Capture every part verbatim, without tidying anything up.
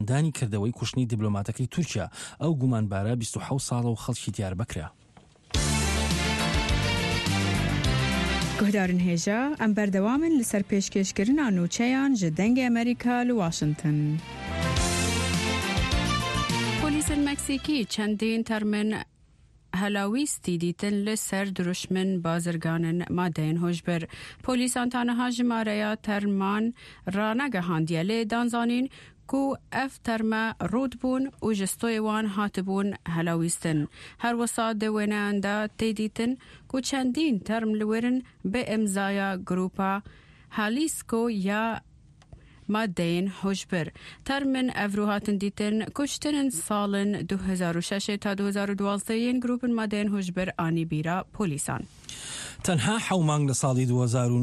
دانی کردەوەی کوشتنی دیبلۆماتەکەی تورکیا ئەو گومانبارە بیست و حەوت ساڵە و خەڵکی دیار بکرا. گهدارن هێژە ئەم بەردەوامن لەسەر پێشکەشکردنا نوچەیان ji dengê Amerîka li Washington. پۆلیسên Meksîkî çendên termin هەلاویستی دیتن لەسەر دروشمن بازرگانن مادەین هۆشبەر. پۆلیسان تەنها ژمارەیە تەرمان ڕانەگەهاندیە لێ دانزانین کو اف ترما رود بون و جستوی وان هاتبون هلاویستن. هر وسا دوینانده تیدیتن کو چندین ترم لورن به امضای گروپا هالیسکو یا مادین هوشبر. ترمن افروهاتن دیتن کشتن سالن دو هزار و شش تا دو هزار و دوازده این گروپ مادین هوشبر آنی بیرا پولیسان. تەنها حەومانگ لە ساڵی دو هزار و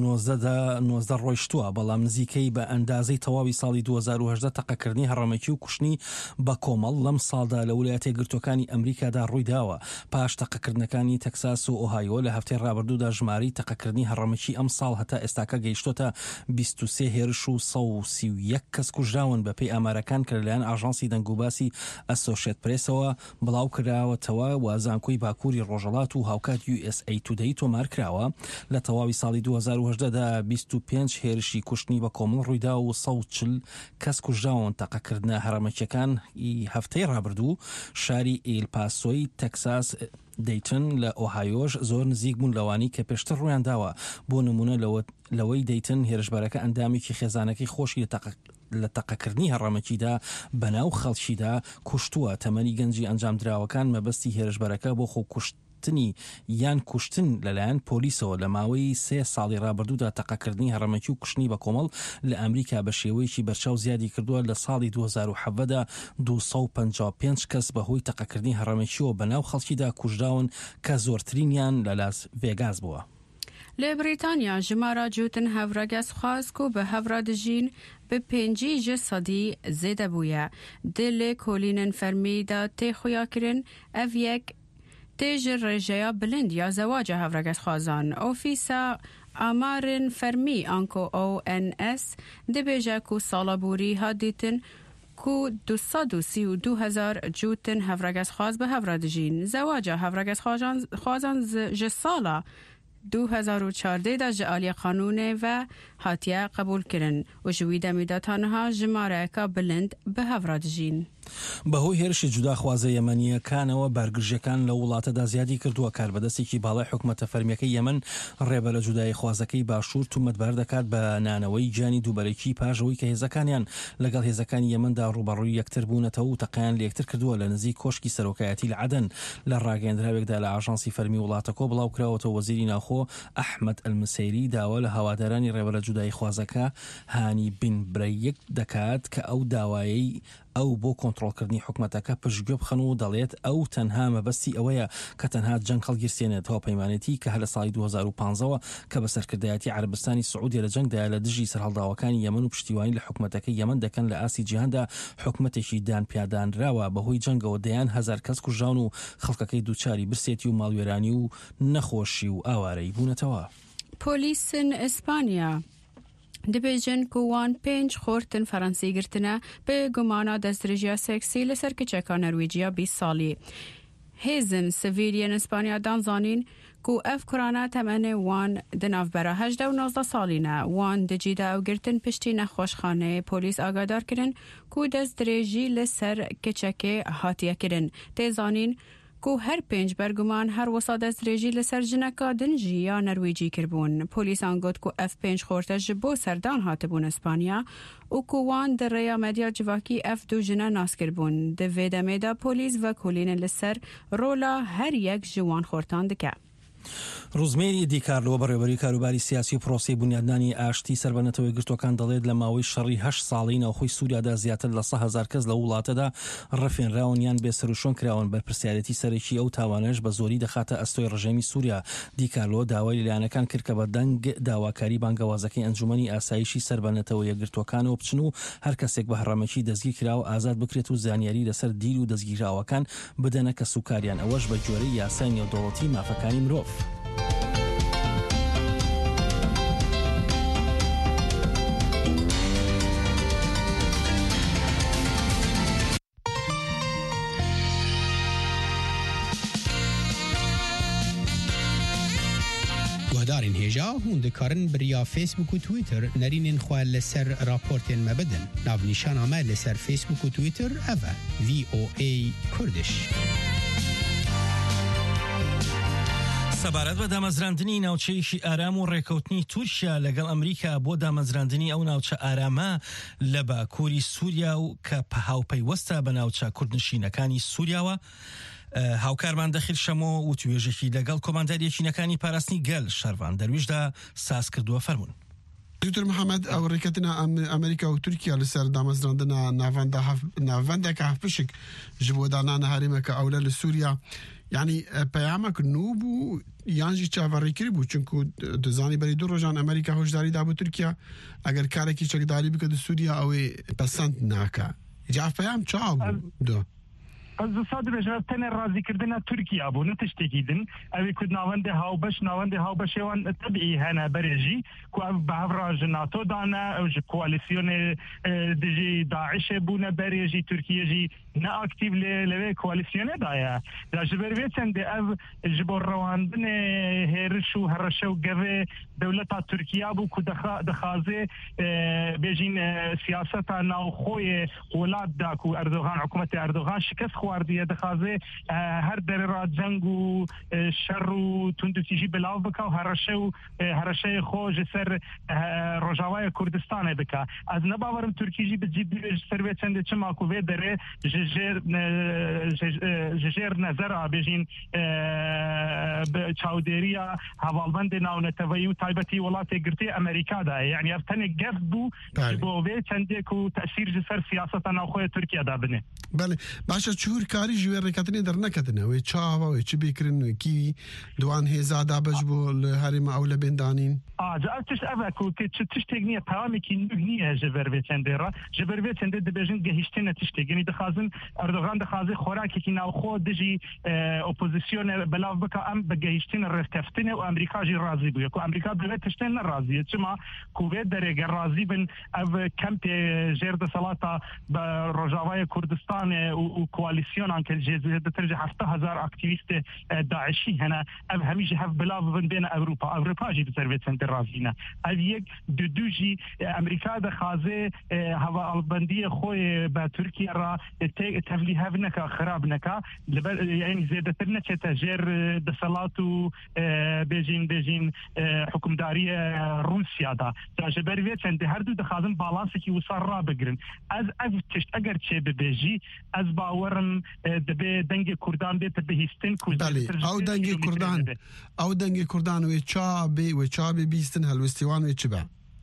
نۆزدە ڕۆیشتووە، بەڵام نزیکەی بە ئەندازەی تەواوی ساڵی دو هزار و هەژدە تەقەکردنی هەڕەمەکی و کوشتنی بە کۆمەڵ لەم ساڵدا لە ویلایەتە یەکگرتووەکانی ئەمریکادا ڕوویداوە. پاش تەقەکردنەکانی تەکساس و ئۆهایۆ لە هەفتەی ڕابردوودا ژماری تەقەکردنی هەڕەمەکی ئەم ساڵ هەتا ئێستاکە گەیشتۆتە بیست و سێ هێرش و سەد و سی و یەک کەس کوژراون بە پێی ئامارەکان کە لەلایەن ئاژانسی دەنگوباسی ئەسۆشێت پرێسەوە بڵاو کراوەتەوە و زانکۆی باکووری ڕۆژهەڵات و هاوکات یو ئس ئەی تودەی تۆمار کراوە. لە تەواوی ساڵی دو هزار و هەژدەدا بیست و پێنج هێرشی کوشتنی بە کۆمەڵ ڕوویدا و سەد و چل کەس کوژراون. تەقەکردنە هەرەمەکیەکان هەفتەی ڕابردوو شاری ئیل پاسۆی تەکساس دەیتن لە ئۆهایۆش زۆر نزیک بوون لەوانی کە پێشتر ڕوویان داوە. بۆ نمونە لەوەی دەیتن هێرشبەرەکە ئەندامێکی خێزانەکەی خۆشی لە تەقەکردنی هەڕەمەکیدا بەناو خەڵکیدا کوشتووە. تەمەنی گەنجی ئەنجام دراوەکان مەبەستی هێرشبەرەکە بۆ خۆ کوشت تنی یان کوشتن لەلایەن پۆلیسەوە لە ماوەی سێ ساڵی ڕابردوودا تەقەکردنی هەڕەمەکی و کوشتنی بە کۆمەڵ لە ئەمریکا بە شێوەیەکی بەرچاو زیادی کردووە. لە ساڵی دو هزار و حەڤەدا دوو سەد و پەنجا و پێنج کەس بەهۆی تەقەکردنی هەڕەمەکیەوە بەناو خەڵکیدا کوژراون کە زۆرترینیان لە لاس ڤێگاس بووە. لە بریتانیا ژمارە جوتن هەڤرەگەس خواست و بە هەڤرە دژین به پێنجی جە سەدی زێدە بووە. دلێ کۆلینن فەرمیدا تێخویا کرن ئەڤ یەک تیج رژیا بلند یا زواج هفرگت خوازان. اوفیسا آمارن فرمی آنکو او ان اس دبیجه کو سالابوری ها دیتن کو دوصد و سی و دو هزار جوتن هفرگت خواز به هفردجین. زواج هفرگت خوازان جسالا دو هزار و چهارده دا جعالی قانونه و هاتیه قبول کرن و جویده میداتانها جماره که بلند به هفردجین. بەهۆی هێرشی جوداخوازە یەمەنیەکانەوە بارگرژەکان لە وڵاتەدا زیادی کردووە. کاربەدەستێکی باڵای حکومەتە فەرمیەکەی یەمەن ڕێبە لە جودای خوازەکەی باشوور تومەتبار دەکات بە نانەوەی گیانی دووبەرێکی پاژەوەی کە هێزەکانیان لەگەڵ هێزەکانی یەمەندا ڕوبەڕووی یەکتر بوونەتەوە و تەقەیان لە یەکتر کردووە. لە نزیک کۆشکی سەرۆکایەتی لە عەدەن لە ڕاگەیەندراوێکدا لە ئاژانسی فەرمی وڵاتەکە بڵاو کراوەتەوە وەزیری ناوخۆ ئەحمەد ئەلمسەیری داوا لە هەوادارانی ڕێبە لە جودای خوازەکە هانی بن برەیەک دەکات کە ئەو داوایی ئەو بۆ کۆنتڕۆڵکردنی حکومەتەکە پشتگوێ بخەن و دەڵێت ئەو تەنها مەبەستی ئەوەیە کە تەنها جەنگ هەڵگیرسێنێت. هەواپەیمانێتی کە هە لە ساڵی دو هزار و پانزەوە کە بە سەرکردایەتی عەرەبستانی سعودی لە جەنگدا لە دژی سەرهەڵداوەکانی یەمەن و پشتیوانی لە حکومەتەکەی یەمەن دەکەن لە ئاسی جیهاندا حکومەتێکی دانپیادانراوە. بەهۆی جەنگەوە دەیان هەزار کەس کوژراون و خەڵکەکەی دووچاری برسێتی و ماڵوێرانی و نەخۆشی و ئاوارەی بوونەتەوە. پۆلیسن ئیسپانیا دبیجن کوان پنج خورتن فرانسی گرتنه به گمانا دسترجیا سکسی لسر کچکا نرویجیا بیست سالی. هیزن سویلین اسپانیا دانزانین کو اف کرانا تمنه وان دناف برا هجده و نازده سالینه وان دجیده او گرتن پشتی نخوشخانه پولیس آگادار کرن کو دسترجی لسر کچکه هاتیه کرن. تیزانین کو هر پنج برگمان هر وسط از رژی لسر جنکا دنجی یا نرویجی کربون. پولیس آنگود کو اف پنج خورته جبو سردان هاتبون اسپانیا و کووان در ریا مدیا جواکی اف دو جنه ناس کربون. دوید میدا پولیس و کلین لسر رولا هر یک جوان خورتان دکه. ڕوزمێری دیکارلۆ بەڕێوەبەری کاروباری سیاسی و پرۆسی بنیادنانی ئاشتی سەربەنەتەوەی گرتوەکان دەڵێت لە ماوەی شەڕی هەشت ساڵی ناوخۆی سووریادا زیاتر لە سەد هەزار کەس لە وڵاتەدا ڕەفێنراون یان بێسەروشۆن کراون. بەرپرسیارەتی سەرەکی ئەو تاوانەش بە زۆری دەخاتە ئەستۆی ڕژێمی سووریا. دیکارلۆ داوای لەلایەنەکان کرد کە بە دەنگ داواکاری بانگەوازەکەی ئەنجومەنی ئاسایشی سەربەنەتەوە یەکگرتوەکانەوە بچن و هەر کەسێک بە هەڕەمەکی دەستگیر کراوە ئازاد بکرێت و زانیاری لەسەر دیل و دەستگیراوەکان بدەنە کە سوکاریان ئەوەش بە جۆرەی یاسای نێودەوڵەتی مافەکانی مرۆڤ. هەژارین هێژا هون دەکارن بریا فیسبوک و تویتر نەرینên xwe li ser raportên me bidin. Navnîşana me li ser Facebook û Twitter ev e V O A Kurdish. سەبارەت بە دامەزراندنی ناوچەیەکی ئارام و ڕێکەوتنی تورکیا لەگەڵ ئەمریکا بۆ دامەزراندنی ئەو ناوچە ئارامە لە باکووری سووریا و کە هاوپەیوەستە بە ناوچە کوردنشینەکانی سووریاوە، هاوکارمان دەخیل شەمۆ و توێژێکی لەگەڵ کۆمانداریەکینەکانی پاراستنی گەل شەروان دەرویشدا ساز کردووە فەرموون. دکتور محەممەد ئەو ڕێکەتنا ئەمریکا و تورکیا لەسەر دامەزراندنا ناوەندێکە هەفپشک ji بۆ دانانە هەرێمەکە ئەولە لە سووریا، یعنی پەیامێک نو بوو یانجی چاوەڕێکردی بوو، چونکو دەزانی بەری دوو ڕۆژان ئەمریکا هۆشداری دا بۆ تورکیا ئەگەر کارێکی چەکداری بکە سووریا ئەوەی پەسەند ناکە. جا پەیام چاو بوو دو از صادر بجا تن راضی کردن ترکیه بو نتشتکی دن اوی کد ناونده هاوبش ناونده هاوبش وان طبیعی هنه برجی کو به افراج ناتو دانا او کواليسيون دجي داعش بونه برجی ترکیه جی نه اکتیو ل کواليسيون دایا دا جبر ویتن ده او جبر رواندن هرش و هرش و گوه دولت ترکیه بو کو دخازه بجین سیاست ناو خوی ولاد دا کو اردوغان حکومت اردوغان شکست واردیه دخازه هر در را جنگ و شر و تندوتیجی بلاو بکا و هرشه و هرشه خو جسر رجاوای کردستان بکا. از نباورم ترکیجی بجید سروی چنده چما کوه داره ججر ججر نظر بجین چاودریا حوالبند ناو نتوی و تایبتی ولات گرتی امریکا ده، یعنی افتن گفت بو جبوه چنده کو تأثیر جسر سیاست ناو خوی ترکیه ده بنه. بله باشا چهور کاری جوی ڕێکەوتنی دەرنەکەتنە وی چاوە چ بیکردن کی دوان هێزادا بەش بۆ لە هەرێمە ئەو لە بێندانین جا تشت ئەڤک و تشتێک نییە پامێکی نوک نییە ژەبەر بێ چەندێڕە ژەبەر بێ چەندێ دەبێژن گەهیشتنە تشتێکگەنی دەخوازن ئەردۆغان دەخوازێ خۆراکێکی ناوخۆ دژی ئۆپۆزیسیۆنە بەلاو بکە ئەم بە گەهیشتنە ڕێککەفتنە و ئەمریکاژی ڕازی بووە و ئەمریکا دەبێت تشتێن نەڕازیە چما کوێت دەرێگە ڕازی بن ئەv کەمپێ ژێر دەسەڵاتە بە ڕۆژاوای کوردستان و کواليسيون كان جزء ترجع حتى هزار اكتيفيست داعشي هنا اب هميجي هف بلا بين اوروبا اوروبا جي تسرفيت سنت رازينا ابيك دو دوجي امريكا د خازه هوا البنديه خوي با تركيا را تفلي هفنك خرابنك يعني زياده ترنا تجر د صلاتو بيجين بيجين حكمداريه روسيا دا جبريت سنت هردو د خازن بالانس كي وصار را بگرن از از تشت اگر چه بيجي از باورم دبه دنگ کردان بیت بهستن بله او دنگ کردان او دنگ کردان و چابی و چابی بیستن هلوستیوان و چبا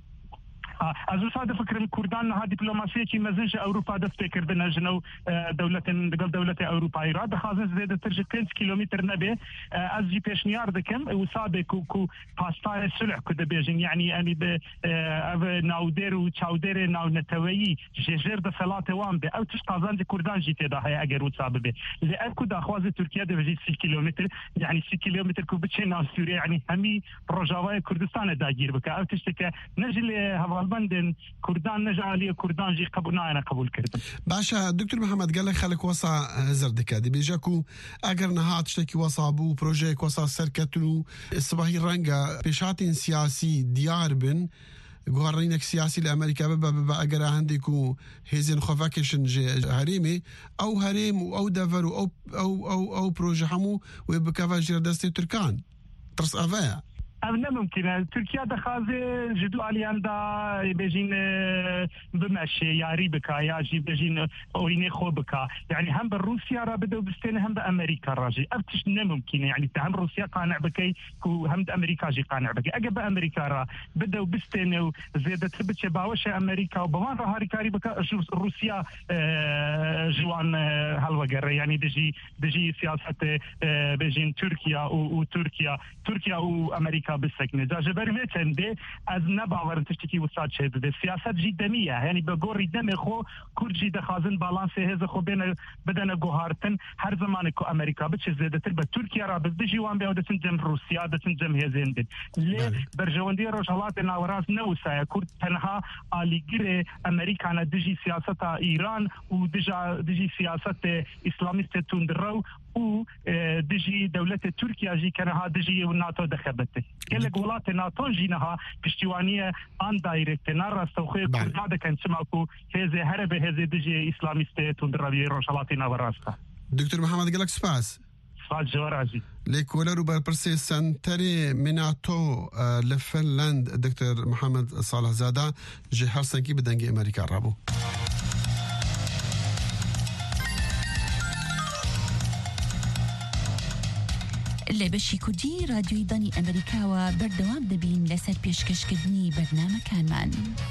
از وساد فکر کردان ها دیپلماسی کی مزنج اروپا دست کردن جنو دولت دگل دولت اروپایی را دخوازن زیاده تر پنج کیلومتر نبه از جی پیشنیار دکم وساد کو کو پاستای صلح کد بیجن یعنی انی به ناودر و چاودر ناو نتوی جزر د صلات وان به او تش قازان کردان جی ته ده اگر وساب به ل کو دخواز ترکیه ده سی کیلومتر یعنی سی کیلومتر کو بچه ناو سوریه یعنی همی رجاوای کردستان داگیر بک او تش که نجل هوا بندن كردان نجالي كردان جي قبولنا أنا قبول كردم. باشا دكتور محمد قال لك خلك وصا زردك دي بيجاكو أجر نهات شتكي وصا بو بروجيك وصا سركتلو الصباحي رنجا بيشاتين سياسي ديار بن قوارينك سياسي لأمريكا ببا ببا أجر عندكو هيزن خفاكشن هريمي أو هريم أو دفر أو أو أو أو بروجي حمو ويبكافا جردستي تركان ترس أفايا. أنا ممكن تركيا دخازة جدو عليان دا بيجين بمشي ياري بكا يا جي بيجين أوريني خو بكا يعني هم بالروسيا را بدو بستين هم بأمريكا راجي أبتش ممكن يعني هم روسيا قانع بكي كو هم أمريكا جي قانع بكي أجا بأمريكا را بدو بستين وزيادة تبتش باوش أمريكا وبوان را هاريكاري بكا روسيا جوان هالوغر يعني دجي دجي سياسة بيجين تركيا وتركيا تركيا وأمريكا بالسكنة جا جبر ميتن دي از نباور تشتكي وصاد شد دي سياسات جدمية يعني بقوري دم خو كرجي دخازن بالانس هذا خو بين بدنا جوهارتن هر زمان كو أمريكا بتش زادت الب تركيا را بدجي وان بيود تنجم روسيا تنجم هزين دي ليه برجواندي رجالات ناوراس نوسا كرد تنها آليجري أمريكا أنا دجي سياسة إيران ودجا دجي سياسة إسلاميست تندرو و دجي دولة تركيا جي كانها دجي والناتو دخبته گەلێک وڵاتێ ناتۆ ژینەها پشتیوانیە ئان دایرکتە ناڕاستەوخۆی کوردها دەکەن چماکو هێزێ هەرە بە هێزێ دژێ ئیسلامیستێ توندڕەویە ڕۆژهەڵاتی ناوەڕاستە. دکتور محەممەد گەلک سپاس. سپاس جوارازی. لێکۆلەر و بەرپرسێ سنتەرێ مناتۆ لە فنلند دکتور محەممەد ساڵحزادا ژێ هەر سەنکی بە دەنگی ئەمریکا ڕابوو. لە بەشی کوردی رادیۆی دانی ئەمریکاوە بەردەوام دەبین لەسەر پێشکەشکردنی بەرنامەکانمان.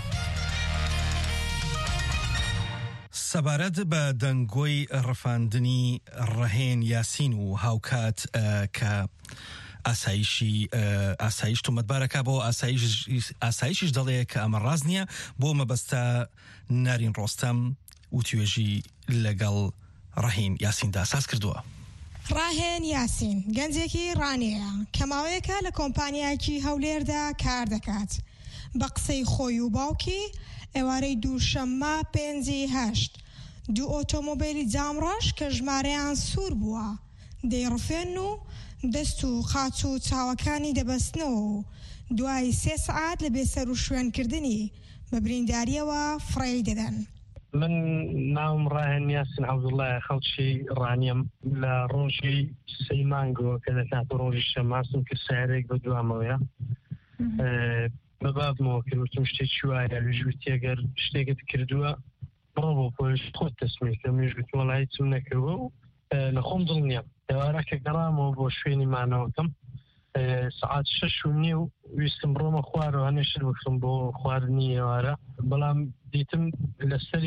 سەبارەت بە دەنگۆی ڕفاندنی ڕەهێن یاسین و هاوکات کە ئاسایشی ئاسایش تومەتبارەکە بۆ ئاسایشیش دەڵێ کە ئەمە ڕاست نییە بۆ مەبەستە نارین ڕۆستەم و توێژی لەگەڵ ڕەهین یاسیندا ساز کردووە. ڕاهێن یاسین گەنجێکی ڕانەیە کە ماوەیەکە لە کۆمپانیایەکی هەولێردا کار دەکات. بە قسەی خۆی و باوکی ئێوارەی دووشەممە پێنجی هەشت دوو ئۆتۆمۆبیلی جامڕەش کە ژمارەیان سوور بووە دەیڕفێن و دەست و خاچ و چاوەکانی دەبەستنەوە و دوای سێ سعات لە بێسەر و شوێنکردنی بە برینداریەوە فڕێی دەدەن. من ناوم ڕاهێن یاسین عەبدوڵڵایە خەڵکی ڕانیم لە ڕۆژی سەی مانگەوە کە دەکاتە ڕۆژی شەماسم کە سارێک بە دوامەوەیە بە بابمەوە کردوتم شتێکی وایە لەژووتی ئەگەر شتێکت کردووە بڕۆ بۆ پۆلیس خۆت تەسمیکە منیش گوتم وەڵا هیچم نەکردووە و لە خۆم دڵ نییە. ئێوارە کە گەڕامەوە بۆ شوێنی مانەوەکەم سعات شەش و نیو ویستم بڕۆمە خوارەوە هەنێشت بکەم بۆ خواردنی ئێوارە بەڵام دیتم لەسەری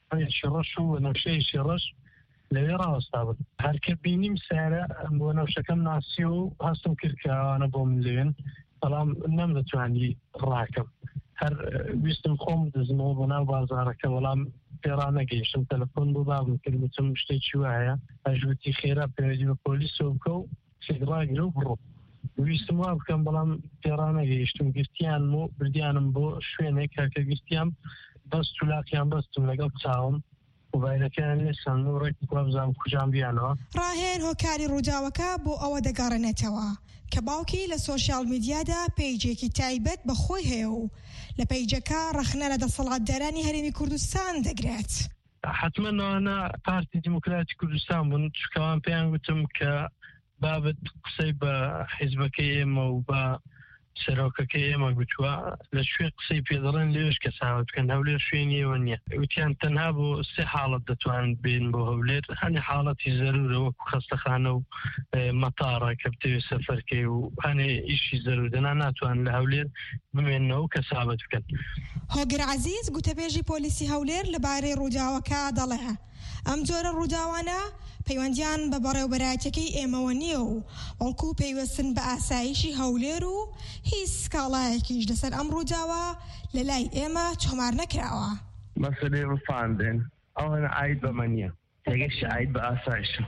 ڕەش و نەوشەیەکی ڕەش لەوێ ڕاوەستا بن. هەرکە بینیم سارە بۆ نەوشەکەم ناسی و هەستم کرد کە ئەوانە بۆم لێن بەڵام نەمدەتوانی ڕاکەم. هەر ویستم خۆم دەزمەوە بۆ ناو بازارەکە بەڵام پێڕا نەگەیشتم تەلەفۆن بۆ بابم کرد وتم شتێکی وایە ئەژوتی خێرا پێوەدی بە پۆلیسەوە بکە و فێدڕاگرە و بڕۆ. ویستم وا بکەم بەڵام پێڕا نەگەیشتم گرتیان و بردیانم بۆ شوێنێک کاکە گرتیام بەست و لاقیان بەستم لەگەڵ چاوم و بایرەکەیان لێسان و ڕێک بزانم کوجام بیانەوە. ڕاهێن هۆکاری ڕووداوەکە بۆ ئەوە دەگەڕێنێتەوە کە باوکی لە سۆشیال میدیادا پیجێکی تایبەت بە خۆی هەیە و لە پیجەکە ڕەخنە لە دەسەڵاتدارانی هەرێمی کوردستان دەگرێت. حتمما ئەوانە پارتی دیموکراتی کوردستان بوون چکەوان پێیان گوتم کە بابەت قسەی بە حیزبەکەی ئێمە و بە سەرۆکەکەی ئێمە گوتووە لە شوێ قسەی پێدەڕێن لێش کە ساوت بکەن هەولێر شوێنی ئێوە نییە. وتیان تەنها بۆ سێ حاڵەت دەتوانن بێن بۆ هەولێر هەنێ حاڵەتی زەرورە وەکو خەستەخانە و مەتاڕە کە بتەوێت سەفەرکەی و هەنێ ئیشی زەرودەنا ناتوان لە هەولێر بمێنەوە کە سابەت بکەن. هۆگر عەزیز گوتەبێژی پۆلیسی هەولێر لەبارەی ڕووداوەکە دەڵێ ئەم جۆرە ڕووداوانە پەیوەندیان بە بەڕێوەبەرایەتەکەی ئێمەوە نییە و وەڵکو پێیوەستن بە ئاسایشی هەولێر و هیچ سکاڵایەکیش لەسەر ئەم ڕووداوە لە لای ئێمە تۆمار نەکراوە. مەسەلەی ڕفاندن ئەو هەنە ئاید بەمە نییە یەکێکش ئاید بە ئاسایشە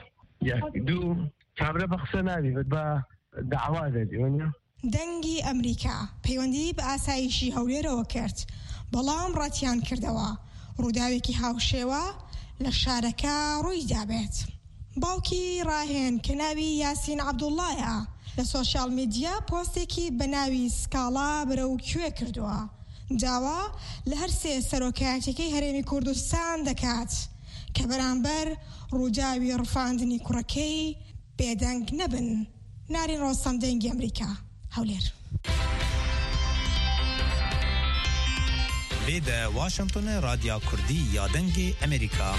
دوو کابرا بە قسە نابێت بە داوا دەبێ وەنیە. دەنگی ئەمریکا پەیوەندی بە ئاسایشی هەولێرەوە کرد بەڵام ڕاتیان کردەوە ڕووداوێکی هاوشێوە لە شارەکە ڕووی دابێت. باوکی ڕاهێن کە ناوی یاسین عەبدوڵڵایە لە سۆشیال میدیا پۆستێکی بە ناوی سکاڵا بەرەو کوێ کردووە داوا لە هەر سێ سەرۆکایەتەکەی هەرێمی کوردستان دەکات کە بەرامبەر ڕووداوی ڕفاندنی کوڕەکەی بێدەنگ نەبن. نارین ڕۆستەم دەنگی ئەمریکا هەولێر. بێدە واشنگتن رادیا کوردی یا دەنگی ئەمریکا.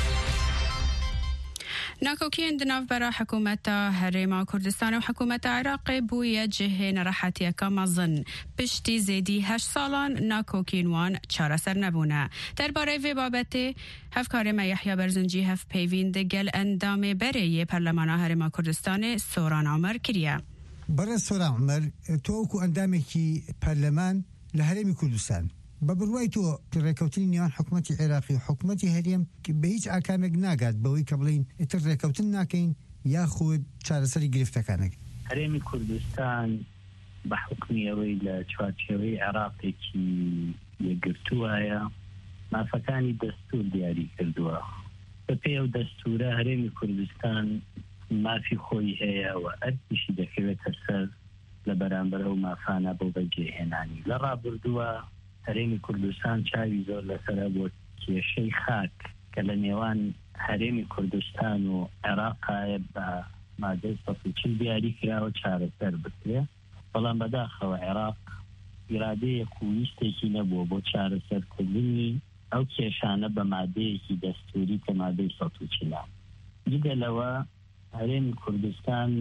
ناکۆکیان دناوبەرە حکوومەتە هەرێما کوردستان و حکوومەتە عێراقی بوویە جێهێ نەڕەحەتیەکە مەزن پشتی زێدی هەشت ساڵان ناکۆکینوان چارەسەر نەبوونە. دەربارەی vê بابەتێ هەفکارێمە یەحیا بەرزنجی هەف پەیوین دەگەل ئەندامێ بەرەیە پەرلەمانە هەرێما کوردستانی سۆران عومەر کریە. بەڕێ سۆران عومەر تۆ وەکو ئەندامێکی پەرلەمان لە هەرێمی کوردستان بە بڕوای تۆ ڕێکەوتنی نێوان حکوومەتی عێراقی و حکوومەتی هەرێم بە هیچ ئاکامێک ناگات بەوەی کە بڵین ئیتر ڕێکەوتن ناکەین یاخود چارەسەری گرفتەکانێک. هەرێمی کوردستان بە حکمی ئەوەی لە چوارچێوەی عێراقێکی یەکگرتووایە مافەکانی دەستور دیاری کردووە. بە پێی ئەو دەستورە هەرێمی کوردستان مافی خۆی هەیە و ئەرکیشی دەکەوێتە سەر لە بەرامبەر ئەو مافانە بۆ بەجێهێنانی. لە ڕابردووە هەرێمی کوردستان چاوی زۆر لەسەرە بۆ کێشەی خاک کە لە نێوان هەرێمی کوردستان و عێراقایە بە مادەی سەد و چل دیاری کراوە چارەسەر بکرێ، بەڵام بەداخەوە عێراق ئیرادەیەک و ویستێکی نەبووە بۆ چارەسەرکردنی ئەو کێشانە بە مادەیەکی دەستوری کە مادەی سەد و چل. جگە لەوە هەرێمی کوردستان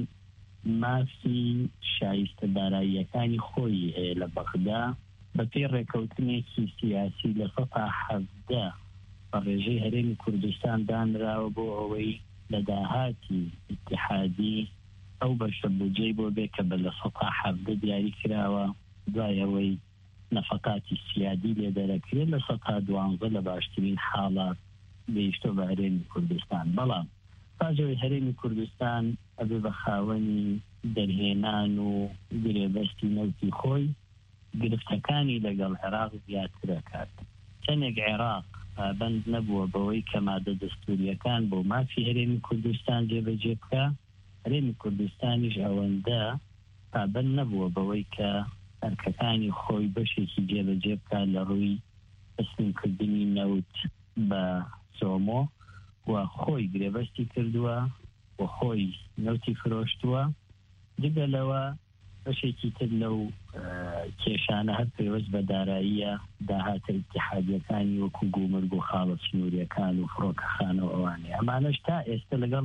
مافی شایستە داراییەکانی خۆی هەیە لە بەغدا بە پێی ڕێکەوتنێکی سیاسی لە سەدا حەڤدە بە ڕێژەی هەرێمی کوردستان دانراوە بۆ ئەوەی لە داهاتی ئیتیحادی ئەو بەشە بودجەی بۆ بێ کە بە لە سەدا حەڤدە دیاری کراوە، دوای ئەوەی نەفەقاتی سیادی لێ دەرەکرێت لە سەدا دوانزە لە باشترین حاڵات گەیشتۆ بە هەرێمی کوردستان. بەڵام پاژەوەی هەرێمی کوردستان ئەبێ بە خاوەنی دەرهێنان و گرێبەستی نەوتی خۆی گرفتەکانی لەگەڵ عێراق زیاترەکات. چەندێک عێراق پابەند نەبووە بەوەی کە مادە دەستوریەکان بۆ مافی هەرێمی کوردستان جێبەجێ بکە، هەرێمی کوردستانیش ئەوەندە پابەند نەبووە بەوەی کە ئەرکەکانی خۆی بەشێکی جێبەجێ بکات لە ڕووی تەسلیمکردنی نەوت بە سۆمۆ، و خۆی گرێبەستی کردووە و خۆی نەوتی فرۆشتووە. جگە لەوە بەشێکی تر لەو کێشانە هەر پێوەست بە داراییە داهاتە ئیتیحادیەکانی وەکو گومرگ و خاڵە سنووریەکان و فڕۆکەخانە و ئەوانەیە. ئەمانەش تا ئێستا لەگەڵ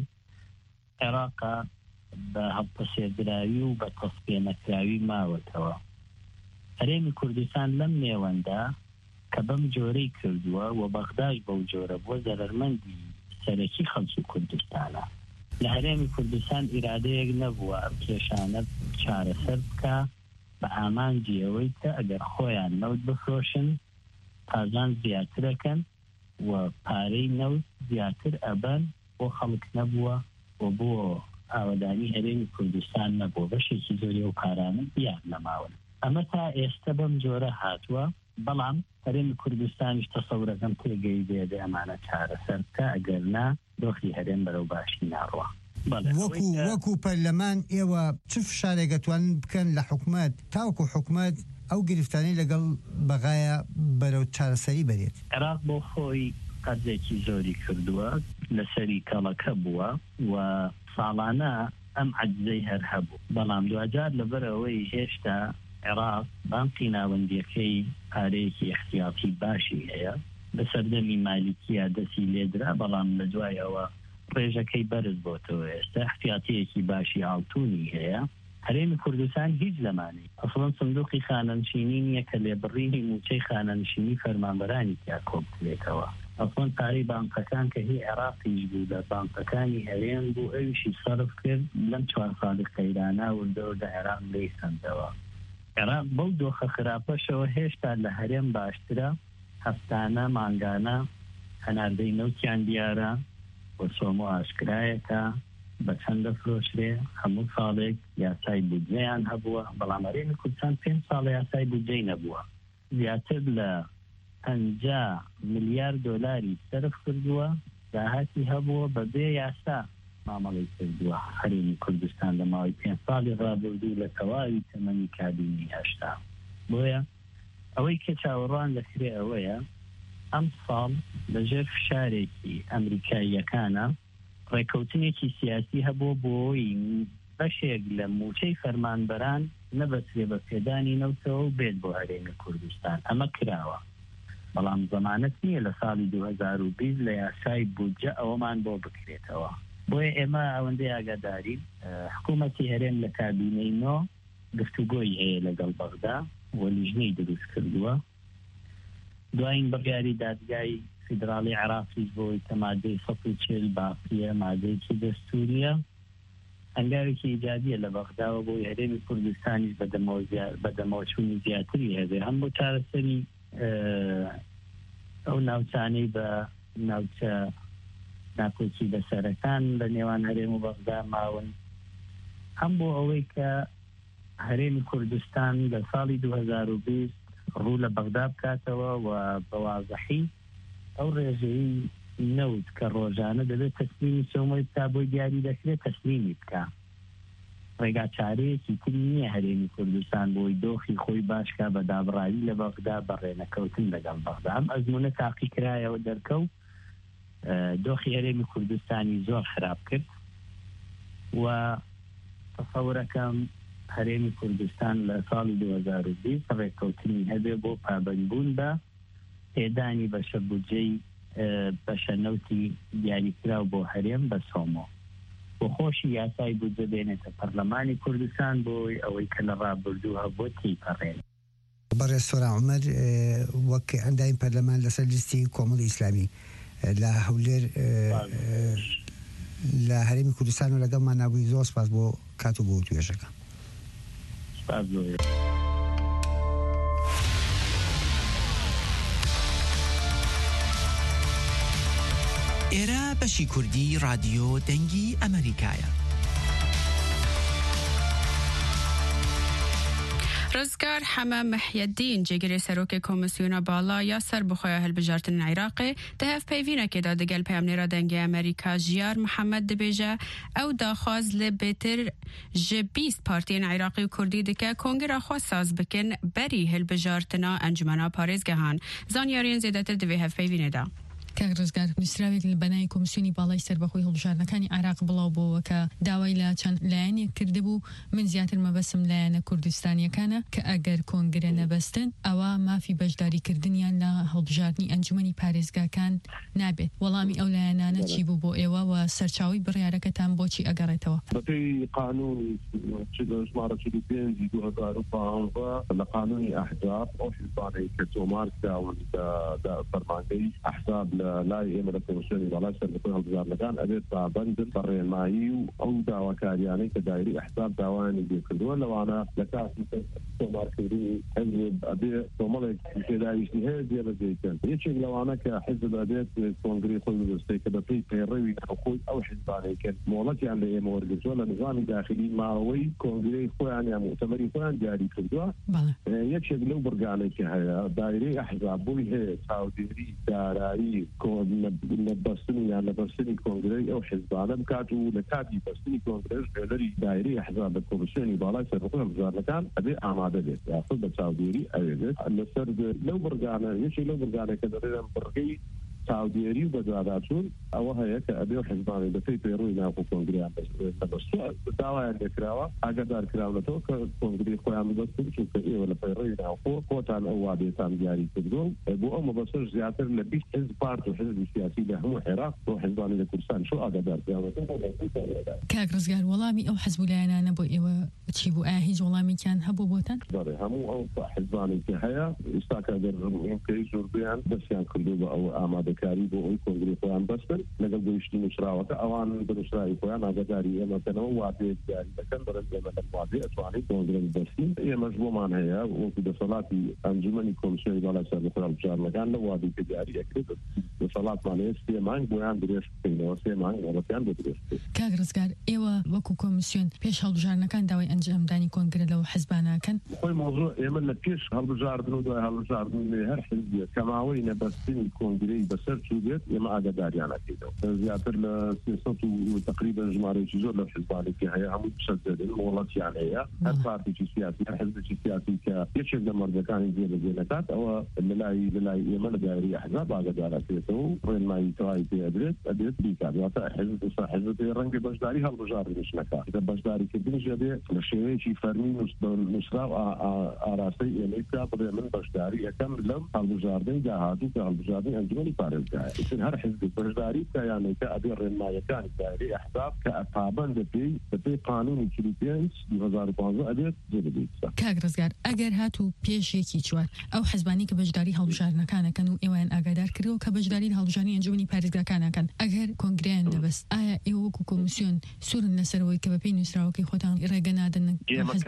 عێراقا بە هەڵپەسێردراوی و بە تەسپێنەکراوی ماوەتەوە. هەرێمی کوردستان لەم نێوەندا کە بەم جۆرەی کردووە و بەغداش بەو جۆرە بووە زەرەرمەندی سەرەکی خەڵکی کوردستانە. لە هەرێمی کوردستان ئیرادەیەک نەبووە ئەم کێشانە چارەسەر بکە بە ئامانجی ئەوەی کە ئەگەر خۆیان نەوت بفرۆشن پازان زیاترەکەن و پارەی نەوت زیاتر ئەبەن، بۆ خەڵک نەبووە و بۆ ئاوەدانی هەرێمی کوردستان نەبووە، بەشێکی زۆری و پارانە بیان نەماون. ئەمە تا ئێستا بەم جۆرە هاتووە، بەڵام هەرێمی کوردستانیش تەسەورەکەم تێگەی دێدە ئەمانە چارەسەر بکە، ئەگەر نا دۆخی هەرێم بەرەو باشی ناڕوە. وەکو وەکو پەرلەمان ئێوە چ فشارێکەتوان بکەن لە حکومەت تاوەکو حکومەت ئەو گرفتانەی لەگەڵ بەغایە بەرەو چارەسەری بەرێت؟ عێراق بۆ خۆی قەرزێکی زۆری کردووە، لەسەری کەڵەکە بووە و ساڵانە ئەم عەجزەی هەر هەبوو، بەڵام دوجار لەبەرەوەی هێشتا عێراق بانقی ناوەندیەکەی پارەیەکی احتیاطی باشی هەیە، بەسەردەمی مالیکیە دەستی لێدرا، بەڵام لە دوای ئەوە ڕێژەکەی بەرز بۆتەوە. ئێستا احتیاطیەکی باشی ئاڵتونی هەیە. هەرێمی کوردستان هیچ لەمانەی ئەسڵەن سندوقی خانەنشینی نییە کە لێبڕینی موچەی خانەنشینی فەرمانبەرانی تیا کۆبکرێتەوە. ئەسڵەن پارەی بانکەکان کە هی عێراقیش بوو لە بانکەکانی هەرێم بوو، ئەویشی سەرف کرد لەم چوار ساڵی قەیرانە وردەوردە عێراق لێی سندەوە. عێراق بەو دۆخە خراپەشەوە هێشتا لە هەرێم باشترە، هەفتانە مانگانە هەناردەی نەوتیان دیارە و سۆمۆ ئاشکرایەکە بە چەندە فرۆشرێ، هەموو ساڵێک یاسای بودجەیان هەبووە، بەڵام هەرێمی کوردستان پێنج ساڵە یاسای بودجەی نەبووە. زیاتر لە پەنجا ملیار دۆلاری سەرف کردووە، داهاتی هەبووە بەبێ یاسا مامەڵی کردووە هەرێمی کوردستان لە ماوەی پێنج ساڵی ڕابردوو لە تەواوی تەمەنی کابینی هەشتا. بۆیە ئەوەی کە چاوەڕوان دەکرێ ئەوەیە ئەم ساڵ لەژێر فشارێکی ئەمریکاییەکانە ڕێکەوتنێکی سیاسی هەبووە بۆی بەشێک لە موچەی فەرمانبەران نەبەسرێ بە پێدانی نەوتەوە و بێت بۆ هەرێمی کوردستان. ئەمە کراوە، بەڵام زەمانەت نییە لە ساڵی دوو هەزار و بیست لە یاسای بودجە ئەوەمان بۆ بکرێتەوە. بۆیە ئێمە ئەوەندەی ئاگادارین حکوومەتی هەرێم لە کابینەی نۆ گفتوگۆی هەیە لەگەڵ بەغدا و لیژنەی دروست کردووە. دوایین بڕیاری دادگای فیدراڵی عێراقیش بۆی کە مادەی سەد و چل باقیە، مادەیەکی دەستوریە، هەنگاوێکی ئیجادیە لە بەغداوە بۆی هەرێمی کوردستانیش بەدەمەوەچوونی زیاتری هەبێ، هەم بۆ چارەسەری ئەو ناوچانەی بە ناوچە ناکۆچی بەسەرەکان لە نێوان هەرێم و بەغدا ماون، هەم بۆ ئەوەی کە هەرێمی کوردستان لە ساڵی دوو هەزار و بیست ڕوو لە بەغدا بکاتەوە و بەوازەحی ئەو ڕێژەی نەوت کە ڕۆژانە دەبێت تەسلیمی سۆمۆی بکا بۆی دیاری دەکرێت تەسلیمی بکە. ڕێگا چارەیەکی تری نییە هەرێمی کوردستان بۆی دۆخی خۆی باشکە بە دابڕاوی لە بەغدا بەڕێنەکەوتن لەگەڵ بەغدا ئەم ئەزمونە تاقی کرایەوە دەرکەوت دۆخی هەرێمی کوردستانی زۆر خراپ کرد و تەسەورەکەم هەرێمی کوردستان لە ساڵی دوو هەزار و بیست ڕێککەوتنی هەبێ بۆ پابەندبوون بە پێدانی بەشە بودجەی بەشەنەوتی دیاریکراو بۆ هەرێم بە سۆمۆ بۆ خۆشی یاسای بودجە بێنێتە پەرلەمانی کوردستان بۆی ئەوەی کە لە ڕابردووە بۆ تێیپەڕێن. بەڕێز سۆران عومەر وەک ئەندامی پەرلەمان لەسەر لیستی کۆمەڵی ئیسلامی لە هەولێر لە هەرێمی کوردستان و لەگەڵمان نابووی زۆر سپاس بۆ کات و بۆ توێژەکە. سپاس زۆر. ئێرە بەشی کوردی رادیۆ دەنگی ئەمریکایە. ڕزگار حەمە محیەدین جێگەری سەرۆکی کۆمسیۆنە باڵا یا سەر بخۆیە هەڵبژاردن عێراقی دەهەف پەیوینەکێدا دەگەل پەیامنێرە دەنگی ئەمریکا ژیار محەممەد دەبێژە ئەو داخواز لە بێتر ژە بیست پارتیên عێراقی و کوردی دکە کۆنگرا خوا ساز بکن بەری هەڵبژاردنا ئەنجومەنا پارێزگەهان زانیاریان زێدەتر دەوێ هەف پەیوینێدا. کاک ڕزگار نووسراوێک لە بەنای کۆمسیۆنی باڵای سەربەخۆی هەڵبژاردنەکانی عێراق بڵاو بۆەوە کە داوای لە چەند لایەنێک کردبوو من زیاتر مەبەسم لایەنە کوردستانیەکانە کە ئەگەر کۆنگرە نەبەستن ئەوە مافی بەشداریکردنیان لە هەڵبژاردننی ئەنجومەنی پارێزگاکان نابێت. وەڵامی ئەو لایەنانە چی بوو بۆ ئێوە و سەرچاوی بڕیارەکەتان بۆچی ئەگەڕێتەوە؟ بەپێی قانون ژمارە چل و پێنج دوو هەزار و پانزدە لە قانونی ئەحزاب ئەو حیزبانەی کە تۆمار کراون فەرمانگەی ئەحزاب لای ئێمە لە کۆمسیۆنی باڵای سەربەخۆی هەڵبژاردنەکان ئەبێت پابەندن بە ڕێنمایی و ئەو داواکاریانەی کە دایری ئەحزاب داوایانی لێکردووە لەوانە لە کاتی تۆمارکردنی حزب ئەبێ کۆمەڵێک پێداویستی هەیە جێبەجێکەن. یەکێک لەوانە کە حزب ئەبێت کۆنگرەی خۆی ببەستێت کە بەپێی پەیڕەوی خۆی ئەو حیزبانەیەکەن مۆڵەتیان لە ئێمە وەرگرتووە لە نظامی داخلی ماوەی کۆنگرەی خۆیان یا مؤتەمەری خۆیان دیاری کردووە. یەکێک لەو بڕگانەی کە هەیە دایرەی ئەحزاب بووی هەیە چاودێری دارایی نەبەستنی یان لەبەستنی کۆنگرەی ئەو حیزبانە بکات و لە کاتی بەستنی کۆنگرەش ژێنەری دایرەی ئەحزاب لە کۆمسیۆنی باڵای سەربەخۆی هەڵبژاردنەکان ئەبێ ئامادە بێت یاخود بە چاودێری ئەوێت لەسەر لەو بڕگانە یەکێک لەو بڕگانە کە دەڵێن بڕگەی چاودێری و بەدواداچوون ئەوە هەیە کە ئەبێ حیزبانی بەپێی پەیڕۆی ناو کۆنگریان بەستووە داوایان لێکراوە ئاگادار کراونەتەوە کە کۆنگری خۆیان ببەستن چونکە ئێوە لە پەیڕۆی ناوخۆ خۆتان ئەو وادێتان دیاری کردووە بۆ ئەو مەبەستەش زیاتر لە بیست حزب پارت و حزبی سیاسی لە هەموو عێراق بۆ حیزبانی لە کوردستان شو ئاگادار کراونەتەوە. کاک ڕزگار وەڵامی ئەو حزب و لایەنانە بۆ ئێوە چی بوو؟ ئایا هیچ وەڵامێکیان هەبوو بۆتان؟ هەموو ئەو حیزبانی کە هەیە ئێستا کە ئەگەر زۆربیان دەستیان کردو بە ئەو ئامادەکاری بۆ ئەوی کۆنگری خۆیان بەستن لەگەڵ گەیشتنی نووسراوەکە ئەوان بنووسراوی خۆیان ئاگاداری ئێمەکەنەوە وادەیەک دیاری دەکەن بەرەز ئێمە لەم وادەی ئەتوانین کۆنگرە ببەستین. ئێمەش بۆمان هەیە وەکو دەسەڵاتی ئەنجومەنی کۆمسیۆنی باڵای سەربەخۆی هەڵبژاردنەکان لە وادەی کە دیاری ئەکرێت دەسەڵاتمان هەیە سێ مانگ بۆیان درێژ بکەینەوە سێ مانگ وڵەتیان بدرێژ بکەین. کاک ڕزگار ئێوە وەکو کۆمسیۆن پێش هەڵبژاردنەکان داوای ئەنجامدانی کۆنگرە لەو حیزبانەکەن؟ خۆی مۆزوع ئێمە لە پێش هەڵبژاردن و دوای هەڵبژاردن لێ هەر حیزبێت کە ماوەی نەبەستنی کۆنگرەی بەسەر چوو بێت ئێمە ئاگاداریانەکەیتەوە. زیاتر لە سێسەد و تقریبا ژمارەیەکی زۆر لە حیزبانێکی هەیە هەموو سەددەدن وڵەتیان هەیە هەر پارتێکی سیاسی هەر حیزبێکی سیاسی کە یەکێک لە مەردەکانی جێبەجێ نەکات ئەوە لەلای لەلای ئێمە لە دایرەی ئەحزاب ئاگادارەکرێتەوە و ڕێنمایی تەواوی پێ ئەدرێت ئەبێت بیکات واتە حیزب حیزب ڕەنگی بەشداری هەڵبژاردنش نەکات کە بەشداریکردنش ئەبێ لە شێوەیەکی فەرمی نووسراو ئاراستەی ئێمەی بکا بڵێ من بەشداری یەکەم لەم هەڵبژاردنی داهاتوو کە هەڵبژاردننی ئەنجومەنی پارێزگایە هەر حزب بەشداری بکایانێکە ئەبێ ڕێنمایەکانی دایرەی ئەحزاب کە پابەندە پێی بەپێی قانونی چل و پێنج دوو هەزار و پانزدە ئەبێت جێبەجێ بکات. کاک ڕزگار ئەگەر هاتوو پێشێکی چوار ئەو حیزبانی کە بەشداری هەڵبژاردنەکانەکەن و ئێوەیان ئاگادار کردەوە کە بەشداری هەڵبژاردننی ئەنجومەنی پارێزگاکانەکەن ئەگەر کۆنگریان دەبەست ئایا ئێوە وەکو کۆمسیۆن سوورن لەسەرەوەی کە بەپێی نووسراوەکەی خۆتان ڕێگە نادەن؟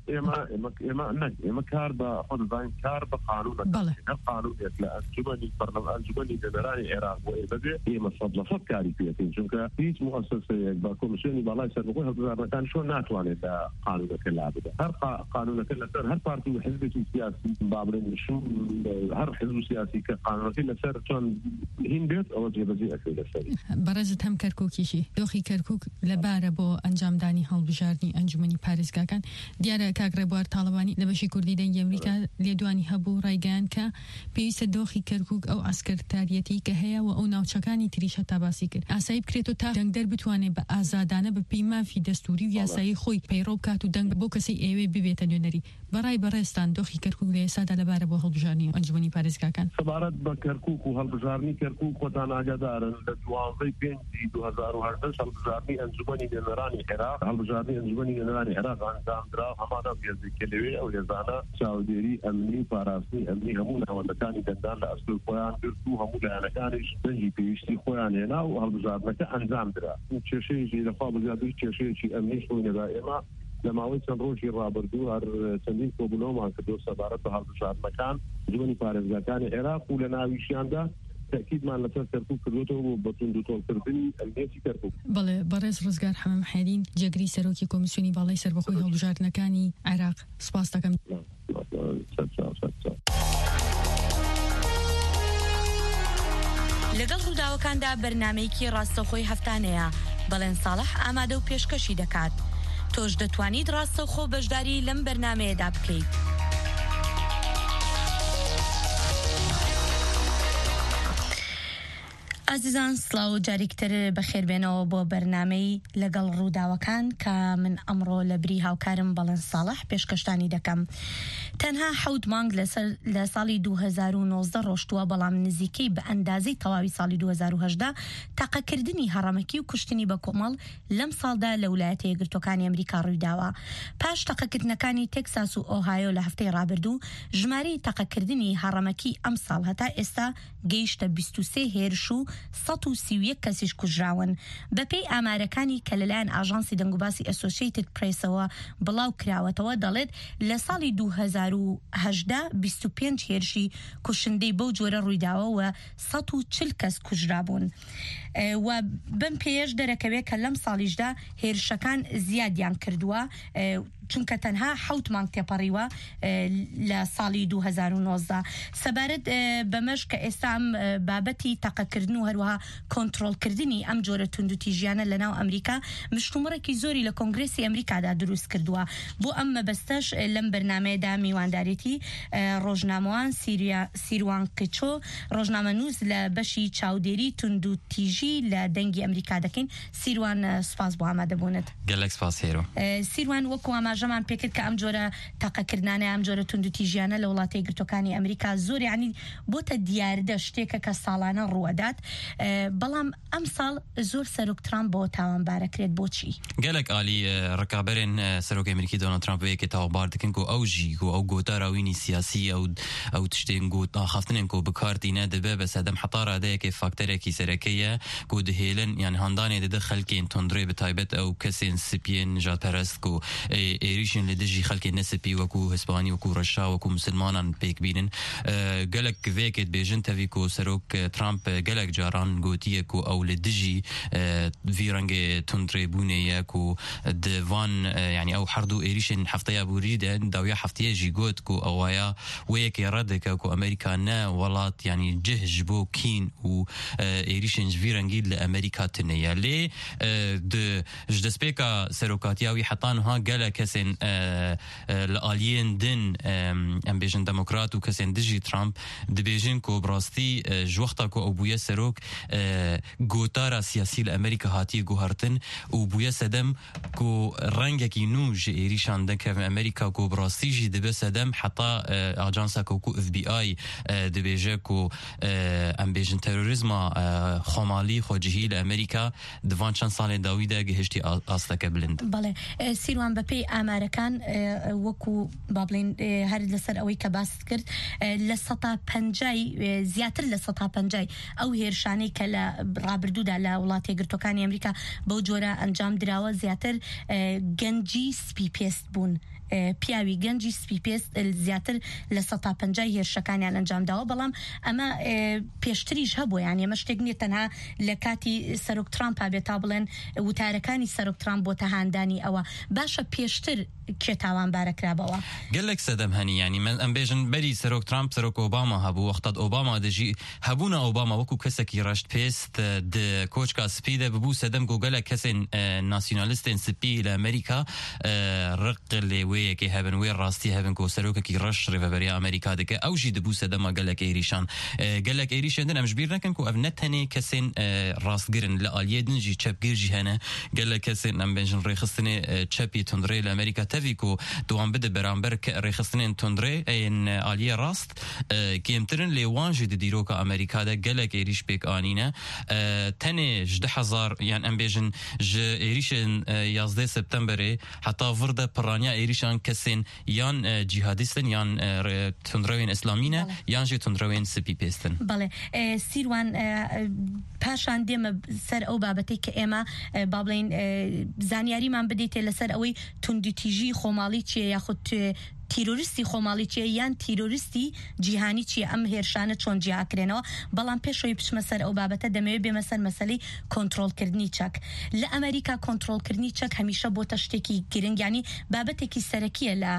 اما اما اما نك اما كار با خود زين كار بقانون قانون لا انجمني برنامج انجمني جنرالي العراق وإبدي هي مصدر فكاري فيها چونك هیچ مؤسسه با کمیسیونی بالای سر بقول هذا كان شو ناتواني دا قانون كلا بدا هر قانون كلا سر هر بارتي وحزب سياسي بابرين شو هر حزب سياسي كقانون كلا سر كان هندت او جبزي اكيد سر برزت هم كركوكيشي دوخي كركوك لباره بو انجام داني هەڵبژاردننی ئەنجومەنی پارێزگاکان دیارە کاگڕێبوار تاڵبانی لە بەشی کوردی دەنگی ئەمریکا لێدوانی هەبوو ڕایگەیان کە پێویستە دۆخی کەرکووک ئەو ئاسکەرتاریەتی کە هەیە و ئەو ناوچەکانی تریشە تا باسی کرد ئاسایی بکرێت و تا دەنگدەر بتوانێت بە ئازادانە بە پێی مافی دەستوری و یاسایی خۆی پەیڕۆ بکات و دەنگ بۆ کەسی ئێوێ ببێتە نوێنەری بەڕای بەڕێستان دۆخی کەرکووک لە ئێسادا لەبارە بۆ هەڵبژاردننی ئەنجومەنی پارێزگاکان سەبارەت بە کەرکووک و هەڵبژاردننی کەرکووک خۆتان ئاگادارن لە دوازدەی پێنجی دو هەزار و هەژدە هەڵبژاردننی ئەنجومەنی نوێنەرانی عێراق هەڵبژاردننی ئەنجومەنی نوێنەرانی عێراق ئەنجامدرا هەمانە بێزێکە لەوێ ئەو هێزانە چاودێری ئەمنی پاراستنی ئەمنی هەموو ناوەندەکانی دەنگدان لە ئەسڵ خۆیان گرت و هەموو لایەنەکانیش دەنگی پێویستی خۆیان هێنا و هەڵبژاردنەکە ئەنجامدرا کێشەیەکی لەخوا بزیادر کێشەیەکی ئەمنی شوونەدا ئێمە لە ماوەی چەند ڕۆژی ڕابردوو هەر چەندین کۆبوونەوەمان کردو سەبارەت بە هەڵبژاردنەکان ئەنجومەنی پارێزگاکانی عێراق و لە ناویشیاندا تأكيدمان لەسەر کەرکووک کردوتەوە بۆ بەتون دوتۆڵکردنی ئەمنیەتی کەرکووک. بەڵێ بەڕێز ڕزگار حەمەم حەیدین جێگری سەرۆکی کۆمیسیۆنی باڵای سەربەخۆی هەڵبژاردنەکانی عێراق سپاس دەکەم. لەگەڵ ڕووداوەکاندا بەرنامەیەکی ڕاستەوخۆی هەفتانەیە بەڵێن ساڵح ئامادە و پێشکەشی دەکات. تۆش دەتوانیت ڕاستەوخۆ بەشداری لەم بەرنامەیەدا بکەیت. ئازیزان سڵاو جارێکتر بەخێربێنەوە بۆ بەرنامەی لەگەڵ ڕووداوەکان کە من ئەمڕۆ لە بری هاوکارم بەڵێن ساڵح پێشکەشتانی دەکەم. تەنها حەوت مانگ لە ساڵی دو هەزار و نۆزدە ڕۆشتووە بەڵام نزیکەی بە ئەندازەی تەواوی ساڵی دو هەزار و هەژدە تاقەکردنی هەڕەمەکی و کوشتنی بە کۆمەڵ لەم ساڵدا لە ویلایەتە یەکگرتووەکانی ئەمریکا ڕوویداوە. پاش تاقەکردنەکانی تێکساس و ئۆهایۆ لە هەفتەی ڕابردوو ژمارەی تاقەکردنی هەڕەمەکی ئەم ساڵ هەتا ئێستا گەیشتە بیست و سێ هێرش و سەد و سی و یەک کەسیش کوژراون. بەپێی ئامارەکانی کە لەلایەن ئاژانسی دەنگوباسی ئەسۆسییتد پرێسەوە بڵاو کراوەتەوە دەڵێت لە ساڵی دو هەزار و هەژدە بیست و پێنج هێرشی کوشندەی بەو جۆرە ڕوویداوەوە سەد و چل کەس کوژرابوون. و بم پێش دەرەکەوێت کە لەم ساڵیشدا هێرشەکان زیادیان کردووە چونکە تەنها حەوت مانگ تێپەڕیوە لە ساڵی دو هەزار و نۆزدە. سەبارەت بەمەش کە ئێستا ئەم بابەتی تاقەکردن و هەروەها کۆنتڕۆڵکردنی ئەم جۆرە توندوتیژیانە لەناو ئەمریکا مشتومڕێکی زۆری لە کۆنگرێسی ئەمریکادا دروست کردووە. بۆ ئەم مەبەستەش لەم بەرنامەیەدا میوانداریەتی ڕۆژنامەوان سیروان کچۆ ڕۆژنامەنووس لە بەشی چاودێری توندوتیژی لە دەنگی ئەمریکا دەکەین. سیروان سپاس بۆ ئامادەبوونت. گەلێک سپاس هێرۆ. سیروان وەکو ئاماژەمان پێکرد کە ئەم جۆرە تاقەکردانە ئەم جۆرە توندوتیژیانە لە وڵاتە یەکگرتووەکانی ئەمریکا زۆر یعنی بۆتە دیاردە شتێکە کە ساڵانە ڕوەدات. بەڵام ئەم ساڵ زۆر سەرۆک ترامپ بۆ تاوانبارەکرێت بۆچی؟ گەلێک ئالی ڕکابەرێن سەرۆکی ئەمریکی دۆناڵد ترامپ وەیەکی تاوانبار دەکەن و ئەو ژی و ئەو گۆتاراوینی سیاسی ئەو ئەو تشتێن گوت ناخافتنێن و بکارتینە دەبێ بە سەدەم حتا ڕادەیەکی فاکتەرێکی سەرەکەیە گۆ دهێلن یان هەندانێ دەدە خەلکێن تۆندرێ بەتایبەت ئەو کەسێن سپیێن نژاد پەرست و ئێریشن لە دژی خەلکی نەسپی وەکو هەسپانی وەکو ڕەشا وەکو مسلمانان پێک بینن. گەلێک vێکێت بێژن تەوی و سەرۆک ترامپ گەلێک جاران گوتیەک و ئەو لە دژی وی ڕەنگە تۆندرێبوونەیەک و دڤان ینی ئەو هەردوو ئێریشن هەفتەیە بوریدەن داویا هەفتەیەژی گوت و ئەوایە وەیەکی ڕەدەکە و ئەمریکا نە وڵات ینی جهژ بۆ کین و ئێریشن وی ڕەنگی لە ئەمریکا تنەیە لێ دەستپێکە سەرۆکاتیاوی حتانها گەلە کەسێن لە ئالیێن دن ئەم بێژن دەموکرات و کەسێن دژی ترامپ دەبێژن کۆ بڕاستی ژوەختا کۆ ئەو بوویە سەرۆک گۆتارە سیاسی لە ئەمریکا هاتی گوهرتن و بوویە سەدەم کۆ ڕەنگێکی نو ژ ئێریشان دەکە ئەمریکا کۆ بڕاستیژی دەبێ سەدەم حتا ئاجانسا کۆکو ئف بی ئای دەبێژە کۆ ئەم بێژن تەرۆریزما خۆمالی خۆجهی لە ئەمریکا دڤان چەند ساڵێ داویدا گەهشتی ئاستەکە بلند. بەڵێ سیروان بەپێی ئامە ئامارەکان وەکو بابلین هەر لەسەر ئەوەی کە باس کرد لە سەتا پەنجای زیاتر لە سەتا پەنجای ئەو هێرشانەی کە لە ڕابردوودا لە وڵاتی یەکگرتوەکانی ئەمریکا بەو جۆرە ئەنجام دراوە زیاتر گەنجی سپی پێست بوون پیاوی گەنجی سپی پێست زیاتر لە سەتا پەنجای هێرشەکانیان ئەنجامداوە بەڵام ئەمە پێشتریش هەبوو یان ئێمە شتێک نیە تەنها لە کاتی سەرۆک ترامپ بێت تا بڵێن وتارەکانی سەرۆک ترامپ بۆ تەهاندانی ئەوە باشە پێشتر کێ تاوانبارەکرابەوە گەلێک سەدەم هەنی ینی من ئەم بێژن بەری سەرۆک ترامپ سەرۆک ئۆباما هەبوو وەختات ئۆباما دەژی هەبوونە ئۆباما وەکو کەسێکی ڕەشت پێست کۆچکا سپیدە ببوو سەدەم گۆگەلە کەسێن ناسیۆنالیستێن سپی لە ئەمریکا ڕق لێوەیەکی هەبن وێ ڕاستی هەبن کۆ سەرۆکێکی ڕەش ڕێڤەبەری ئەمریکا دەکە ئەوژی دەبوو سەدەمە گەلێک ئێریشان گەلێک ئێریشێندن ئەمش بیر نەکەن و ئەو نەتەنێ کەسێن ڕاستگرن لە ئالیە دنجی چەپگیرژی هەنە گەلە کەسێن ئەم بێژن ڕێخستنێ چەپی تندڕێ لە ئەمریکا تەوی و دوام بده بەرامبەر ڕێخستنێن تندڕێ ئەین ئالیە ڕاست کێمترن لێوانژی دیرۆکە ئەمریکادا گەلێک ئێریش پێک ئانینە تەنێ ژدە حەزار یان ئەم بێژن ji êrişên yazdê septemberê heta vir de piraniya êrişan kesên yan cihadîstin yan tundrewên İslamî ne yan jî tundrewên spî pêstin. Bale sîrwan paşan dême ser ew babetê ki êma ba bilên zaniyarîman bidîtê li ser ew tundîtîjî xۆmalî çi ye yaxud تیرۆریستی خۆماڵی چیە یان تیرۆریستی جیهانی چیە ئەم هێرشانە چۆن جیاکرێنەوە بەڵام پێشەوەی بچمە سەر ئەو بابەتە دەمەوێت بێمە سەر مەسەلەی کۆنتڕۆڵکردنی چەک لە ئەمریکا کۆنتڕۆڵکردنی چەک هەمیشە بۆتە شتێکی گرنگیانی بابەتێکی سەرەکیە لە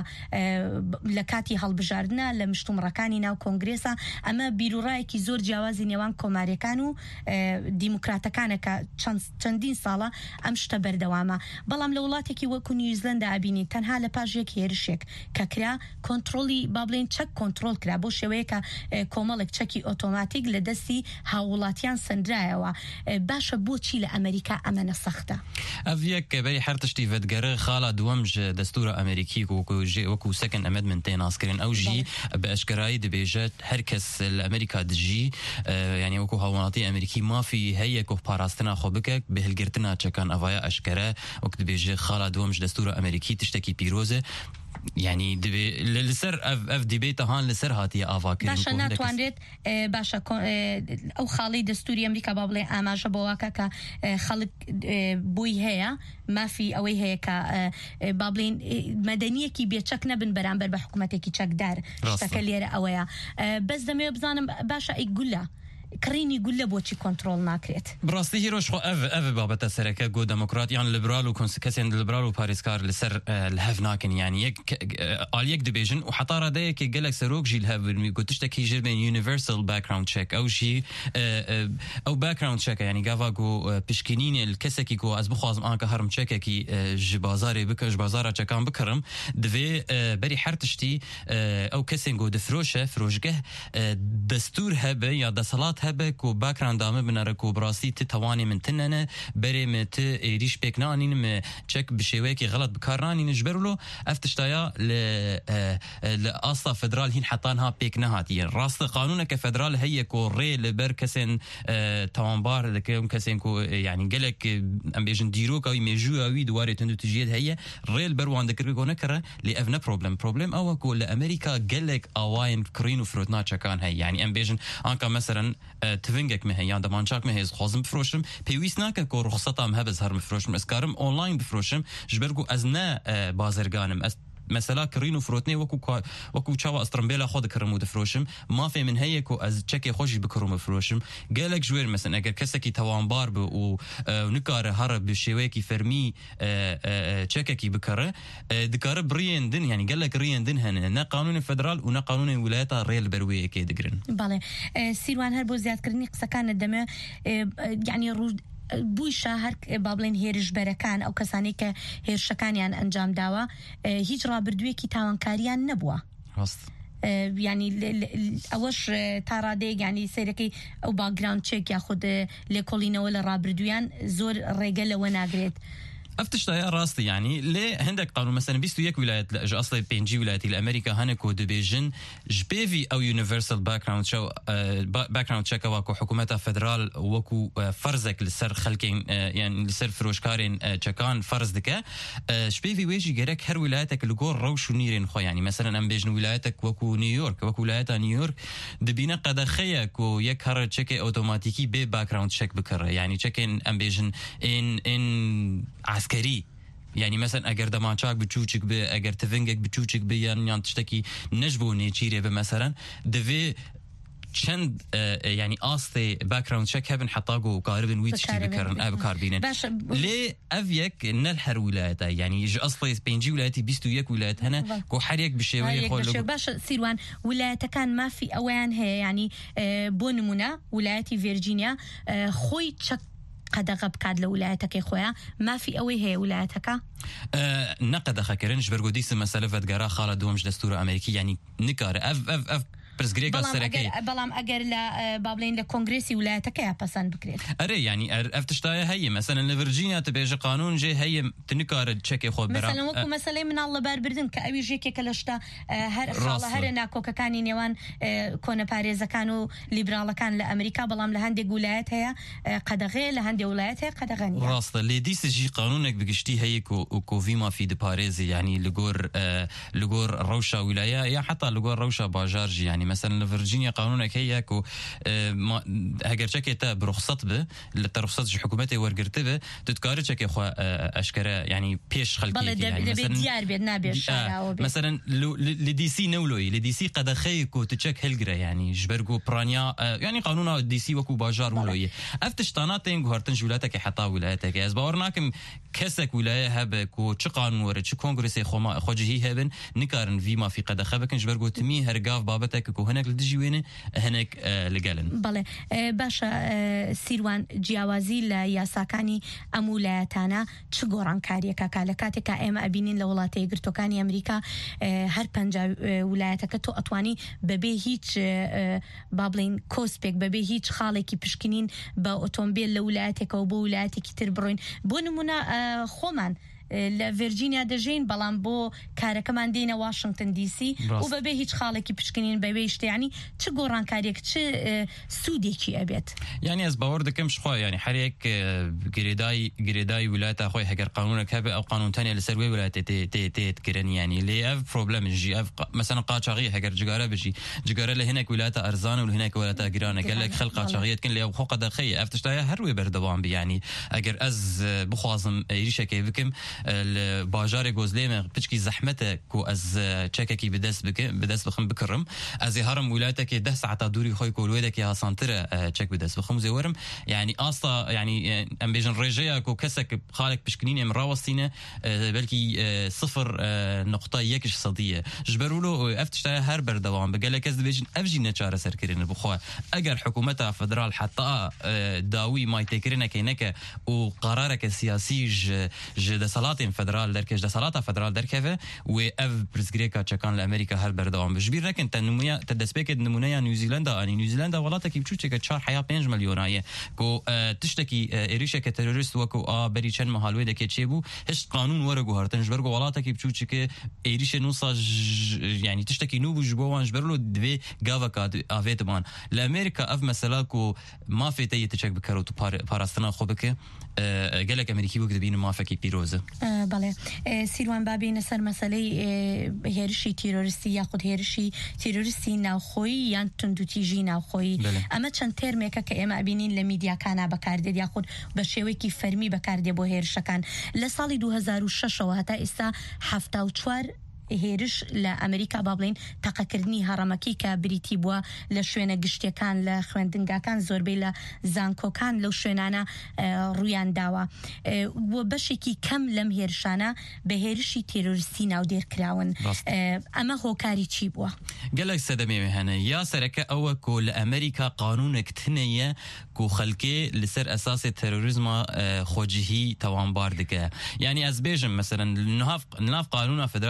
لە کاتی هەڵبژاردنە لە مشتومڕەکانی ناو کۆنگرێسا ئەمە بیرروڕایەکی زۆر جیاوازی نێوان کۆماریەکان و دیموکراتەکانە کە چەندین ساڵە ئەم شتە بەردەوامە بەڵام لە وڵاتێکی وەکو نیوزیلەندا ئابینین تەنها لە پاژێک هێرشێک کە کۆنتڕۆلی با بڵێن چەک کۆنتڕۆل کرا بۆ شێوەیە کە کۆمەڵێک چەکی ئۆتۆماتیک لە دەستی هاوڵاتیان سندرایەوە باشە بۆچی لە ئەمریکا ئەمەنە سەختە ئەڤ یەک بەری هەر تشتی ڤەدگەرە خاڵا دووەم ژ دەستورە ئەمریکی وەکو سەکەن ئەمەد من تێناسکردن ئەو ژی بە ئەشکرایی دەبێژێت هەر کەس لە ئەمریکا دژی یعنی وەکو هاوڵاتی ئەمریکی مافی هەیە کۆ پاراستنا خۆ بکەک بەهلگرتنا چەکان ئەڤایە ئەشکەرە وەک دەبێژێ خاڵا دووەم ژ دەستورە ئەمریکی تشتێکی پیرۆزە يعني دبي لسر اف اف ديبيت هان لسر هاتي افاكر باشا ناتوانريت باشا او خالي دستوري امريكا بابلي اماجه بواكا ك خلق بوي هيا ما في اوي هيك بابلين مدنيه كي بيتشكنا بن برامبر بحكومتك تشك دار اشتكليره اويا بس دمي بزانم باشا يقول كريني يقول له بوتشي كنترول ناكريت براستي هيروش خو اف اف بابتا سركه جو ديمقراط يعني ليبرال وكونسيكاسيون ليبرال وباريسكار لسر الهاف ناكن يعني يك اليك ديفيجن وحطا راديه كي قالك سروك جي الهاف مي قلت تشتكي جير بين يونيفرسال باك جراوند تشيك او شي او باك جراوند تشيك يعني غافا جو بشكينين الكسكي جو از بخوازم انك هرم تشيك كي جبازاري بك جبازارا تشكان بكرم دفي بري حرتشتي او كسين جو دفروشه فروشگه دستور هبه یا دسالات هبك و باكراوند دامه بنرك و براسي تتواني من تننه بري مت ايريش بيكنانين م تشك بشويكي غلط بكارانين جبرلو افتشتايا ل لاصلا فدرال هين حطانها بيكنهات يعني راس قانون كفدرال هي كو ري لبركسن توانبار لكم كسن كو يعني قالك ام بيجن ديروك او ميجو او دواري تندو تجيد هي ريل بروان ذكر كو نكره لافنا بروبلم بروبلم او كو لامريكا قالك اواين كرينو فروتنا كان هي يعني ام بيجن انكا مثلا تفنگك مه یا دمانچاک مه از خوازم بفروشم پیوست نکه کو رخصتام هبز هر مفروشم اسکارم آنلاین بفروشم جبرگو از نه بازرگانم از مثلا كرينو فروتني وكو وكو تشاوا استرمبيلا خود كرمو دفروشم ما في من هيك از تشكي خوش بكرم فروشم قالك جوير مثلا اگر كسكي توانبار و ونكار هرب بشويكي فرمي تشككي بكره دكار بريندن يعني قالك ريندن هن نا قانون الفدرال ونا قانون الولايات ريل برويه كي دغرن بالي سيروان هربو زياد كرني قصه كان دمه يعني بوی شهر بابلین هێرش بەرەکان ئەو کەسانی کە هێرشەکانیان ئەنجام داوە هیچ ڕابردوویەکی تاوانکاریان نەبووە ینی ئەوەش تا ڕادەیەک ینی سەرەکەی ئەو باگراوند چێک یاخود لێکۆڵینەوە لە ڕابردوویان زۆر ڕێگە لەوە ناگرێت افتشتايا راستي يعني ليه عندك قانون مثلا بيستو يك ولايات لا اصلا بينجي ولايات الامريكا هنكو دبيجن جبيفي او يونيفرسال باك جراوند شو باك جراوند تشيك واكو حكومتها فدرال وكو فرزك لسر خلكين يعني لسر فروشكارين تشكان فرز دكا شبيفي ويجي جرك هر ولايتك لجور روش ونيرين خو يعني مثلا ام بيجن ولايتك وكو نيويورك وكو ولايتها نيويورك دبينا قد خيك ويك هر تشيك اوتوماتيكي بي باك جراوند تشيك بكره يعني تشيكين ام بيجن ان ان عسكري يعني مثلا اگر دمانچاک بچوچک به اگر تفنگک بچوچک به یان تشتکی نجبو نيچيري مثلا دفي چند يعني آستي باك جراوند تشيك هبن حطاقو قاربن ويتشتي بكرن اب كاربينن ليه افيك نلحر ولايته يعني يجي اصلي بينجي ولايتي بيستو يك ولايت هنا كو حريك بشوي خول باش سيروان ولايته كان ما في اوان هي يعني بونمونه ولايتي فيرجينيا خوي تشك قد غب كاد لولايتك يا خويا ما في أوي هي ولايتك أه نقد خكرنش برغوديس مسألة فدقرا خالد دومش دستور أمريكي يعني نكار أف أف أف برزغريغا سركي بلام اگر لا بابلين لكونغرسي ولايتك يا بسان بكريت اري يعني افتشتايا هي مثلا لفرجينيا تبيج قانون جي هي تنكار تشيكي خو برا مثلا وكو مثلا من الله بار بردن كاوي جيكي كلشتا هر خاله هر ناكو كاني نيوان كون باريزا كانوا ليبرال كان لامريكا بلام لهندي ولايات هي قدغه لهندي ولايات هي قدغني راست اللي دي سجي قانونك بقشتي هي كو كو فيما في باريزي يعني لغور لغور روشا ولايه يا حتى لغور روشا باجارجي يعني مثلا لفرجينيا قانونك هي كو هاجر شكيتا برخصت به للترخصت حكومتي ورقرتبه تتكارر شكي خو اشكره يعني بيش خلقي يعني مثلا ديار بيدنا بيشارع مثلا لدي سي نولوي لدي سي قد خيكو تشك هلجرا يعني جبرغو برانيا يعني قانون دي سي وكو باجار ولوي افتشتاناتين غهرتن جولاتك حتى ولايتك از باورناكم كسك ولايه هبكو تش قانون ور تش كونغرس خو خوجي هبن نكارن فيما في قد خبكن جبرغو تمي هرغاف بابتك كو هناك لدجي وين هناك لقالن بله باشا سيروان جیاوازی ل یاساکانی امولاتانا چ گۆڕان کاریەکە کا لە کاتێکا ئێمە ئەبینین لە وڵاتی یەکگرتوەکانی ئەمریکا هەر پەنج ویلایەتەکە تۆ ئەتوانی بەبێ هیچ با بڵین کۆسپێک بەبێ هیچ خاڵێکی پشکنین بە ئۆتۆمبیل لە ویلایەتێکەوە بۆ ویلایەتێکی تر بڕۆین بۆ نمونە خۆمان لە ڤێرجینیا دەژین بەڵام بۆ کارەکەمان دێنە واشنگتن دی سی و بەبێ هیچ خاڵێکی پشکنین بەبێ شتیانی چ گۆڕانکاریەک چ سوودێکی ئەبێت يعني از باور دەکەم خۆ يعني هەرێک گرێدای گرێدای ویلایەتە خۆی هەگەر قانونێک هەبێ ئەو قانونتانیە لەسەر وێ ویلایەتێ تێتکردن يعني لێ ئەف پرۆبلەمژی ئەف مثلا قاچاغی هەگەر جگارە بژی جگارە لە هێنێک ویلایەتە ئەرزانە و هێنێک ویلایەتە گرانە گەلێک خەڵک قاچاغیەتکن لێ خۆ قەدەخەیە ئەف تشتایە هەروێ بەردەوام بی يعني ئەگەر ئەز بخوازم ئێریشەکەی بکەم باجار گوزلیم پچکی زحمته کو از چککی بدست بک بدست بخم بکرم از هرم ولایتک ده ساعت دوری خوی کولویده که سانتر چک بدست بخم زورم يعني اصلا يعني ام بيجن رجيا كو كسك خالك بشكنين ام راوستينه بلكي صفر نقطه يكش صديه جبرولو افتشتا هر بردوام بقالك از بيجن افجي نچاره سركرين بخوا اگر حكومتها فدرال حتى داوي ما يتكرنا كينك وقرارك السياسي ج د صلاتين فدرال دركش د صلاتا فدرال دركه و اف برزغريكا تشكان لامريكا هر بردوام بجبير لكن تنميه تدسبك نمونه نيوزيلندا اني نيوزيلندا ولاتك بچوچك چهار حياه پنج مليونايه كو تشتكي اريشه كتيرورست وكو ا بريچن محلوي دكه چيبو هش قانون ورغو هرتنج برغو ولاتك بچوچك اريشه نوصا يعني تشتكي نوبو جبوان جبرلو دبي غافكا افيتمان لامريكا اف مثلا كو ما في تي تشك بكرو تو باراستنا خوبك قالك امريكي وقت بين ما فكي بيروزه بله سیروان بابی نسر مسئله هرشی تیروریستی یا خود هرشی تیروریستی ناوخوی یا تندوتیجی ناوخوی اما چند ترمێکە کە ئێمە ئەبینین لە میدیاکانە بەکاردێت یاخود بە شێوەیەکی فەرمی بەکاردێ بۆ هێرشەکان لە ساڵی دو هەزار و شەشەوە هەتا ئێستا حەفتا و چوار هێرش لە ئەمریکا با بڵین تەقەکردنی هەڕەمەکی کە بریتی بووە لە شوێنە گشتیەکان لە خوێندنگاکان زۆربەی لە زانکۆکان لەو شوێنانە ڕوویان داوە و بەشێکی کەم لەم هێرشانە بە هێرشی تێرۆریستی ناودێرکراون ئەمە هۆکاری چی بووە؟ گەلێک سەدەمێ هەنە یا سەرەکە ئەوە کۆ لە ئەمریکا قانونێک تنەیە کۆ خەلکێ لەسەر ئەساسی تەرۆریزمە خۆجیهی تەوانبار دەکە یعنی ئەس بێژم مەسەرەن ناف قانونا فدرال ستاتو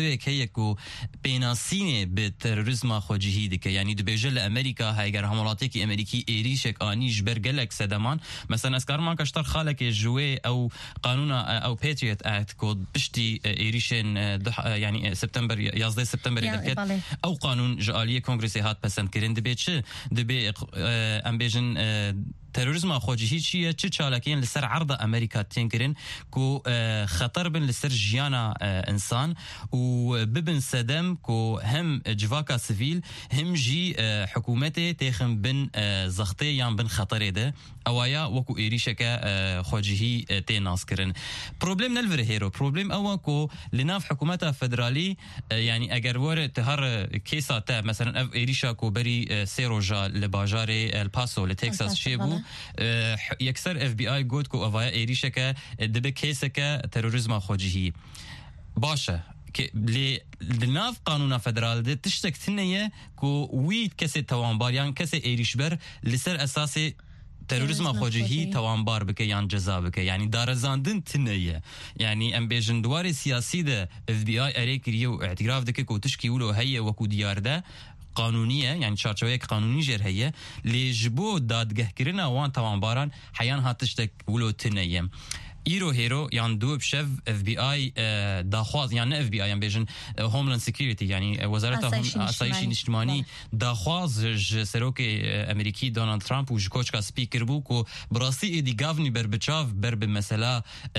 ناتویک هەیە و پێناسینێ بە تەرۆریزما خۆجیهی دکە یعنی دبێژە لە ئەمریکا هەیگەر هەموڵاتێکی ئەمریکی ئێریشێک ئانیش بەرگەلێک سەدەمان مەسەن ئەسکارمان کەشتەر خاڵێکی ژوێ ئەو قانونە ئەو پێتریێت ئاکت کۆ پشتی ئێریشێن ینی سپتمبر یازدە سپتمبر دەکرێت ئەو قانون ژعالیە کۆنگرسی هات پەسەندکردن دەبێت چ دەبێ ئەم بێژن تەرۆریزما خۆجیهی چییە چ چالەکەیان لەسەر عەرضە ئەمریکا تێنکردن کو خەتەر بن لەسەر ژیانە ئینسان و ببن سەدەم کو هەم جڤاکا سڤیل هەم ژی حکوومەتێ تێخم بن زەختێ یان بن خەتەرێدە ئەوایە وەکو ئێریشەکە خۆجیهی تێ ناسکردن پرۆبلێم نەلڤرە هێرۆ پرۆبلێم ئەوە کو لەناو حکوومەتە فەدرالی ینی ئەگەر وەرە هەر کێسا تە مەسەرەن ئەو ئێریشا کۆبەری سێ ڕۆژە لە باژارێ ئەلپاسۆ لە تێکساس چێ بوو یەکسەر ئەف بی ئای گوت کو ئەوایە ئێریشەکە دەبێ کێسەکە تەرۆریزما خۆجیهی باشە لێ ناف قانونا فدرال دێ تشتێک تنەیە کو وی کەسێ تەوانباریان کەسێ ئێریشبەر لەسەر ئەساسێ تەرۆریزما خۆجیهی تەوانبار بکە یان جەزا بکە ینی دارەزاندن تنەیە ینی ئەم بێژن دوارێ سیاسی دە ئەف بی ئای ئەرێ کریە و ئەعتیراف دەکە کو تشکی ولۆ هەیە وەکو دیاردە قانونیە یعنی چارچەوەیەک قانونی ژێر هەیە لێژ بۆ دادگەهکردنە وان تەوانباران حەیان هاتشتێک ولۆ تنەیە ئیرۆ هێرۆ یان دوو بشەv ئەف بی ئای داخواز یان نە ئەف بی ئای یان بێژن هۆملاند سکیوریتی ینی وەزارەتە ئاسایشی نیشتیمانی داخواز ji serokê ئەمریکی دۆنالد ترامپ و ji کۆچکا سپی کردبوو کو براستی ئێدی گاڤنی بربچاو ber bi mesela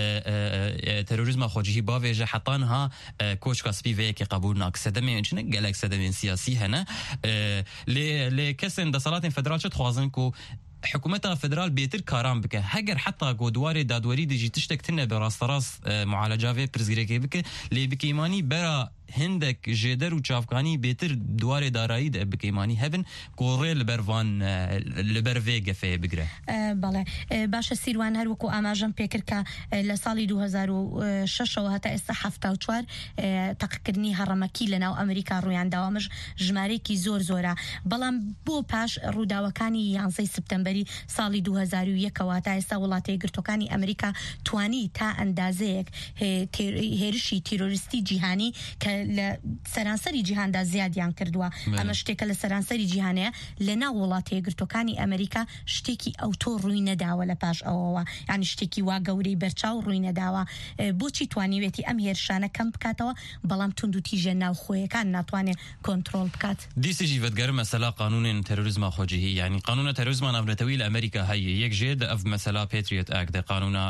terörizma xwecihî bavêje hetanha کۆچکا سپی vêyekê qebûl nak sedemên çi ne gelek sedemên siyasî hene lê lê kesên desalatên federal çi dixwazin ku حکومتا فدرال بێتر کاران بکە هەگەر حتا گۆدوارێ دادوەری دژی تشتێک تنە بە ڕاستەڕاست معالەجاوێ پرزگیرێکی بکە لێ بکەیمانی بەرا هندێک ژێدەر و چاافکانی بێتر دوارێ دارایی دە بکەیمانی هەبن گۆڕێ لەبەروان لەبەر vê gefê bigire بەڵێ باشە سیروان هەروەکو ئاماژەم پێکرد کە لە ساڵی دو هەزار و شەشەوە هەتا ئێستا هەفتا و چوار تەقیکردنی هەڕەمەکی لەناو ئەمریکا ڕوویانداوامش ژمارەیەکی زۆر زۆرە بەڵام بۆ پاش ڕووداوەکانی یانزەی سپتەمبەری ساڵی دو هەزار و یەکەوە تا ئێستا وڵاتە یەکگرتوەکانی ئەمریکا توانی تا ئەندازەیەک هێرشی تیرۆریستی جیهانی کە لە سەرانسەری جیهاندا زیادیان کردووە ئەمە شتێکە لە سەرانسەری جیهانەیە لە ناو وڵاتە یەکگرتوەکانی ئەمریکا شتێکی ئەوتۆ ڕووی نەداوە لە پاش ئەوەوە یعنی شتێکی وا گەورەی بەرچاو ڕووی نەداوە بۆچی توانیوێتی ئەم هێرشانە کەم بکاتەوە بەڵام تونند و تیژە ناوخۆیەکان ناتوانێت کۆنترۆل بکات دیسیجی vedigerim mesela qanûnên terorîzma xwecihî yani qanûna terorîzma navnetewî li Amerîka heye yek jê de ev mesela Patriot Act de qanûna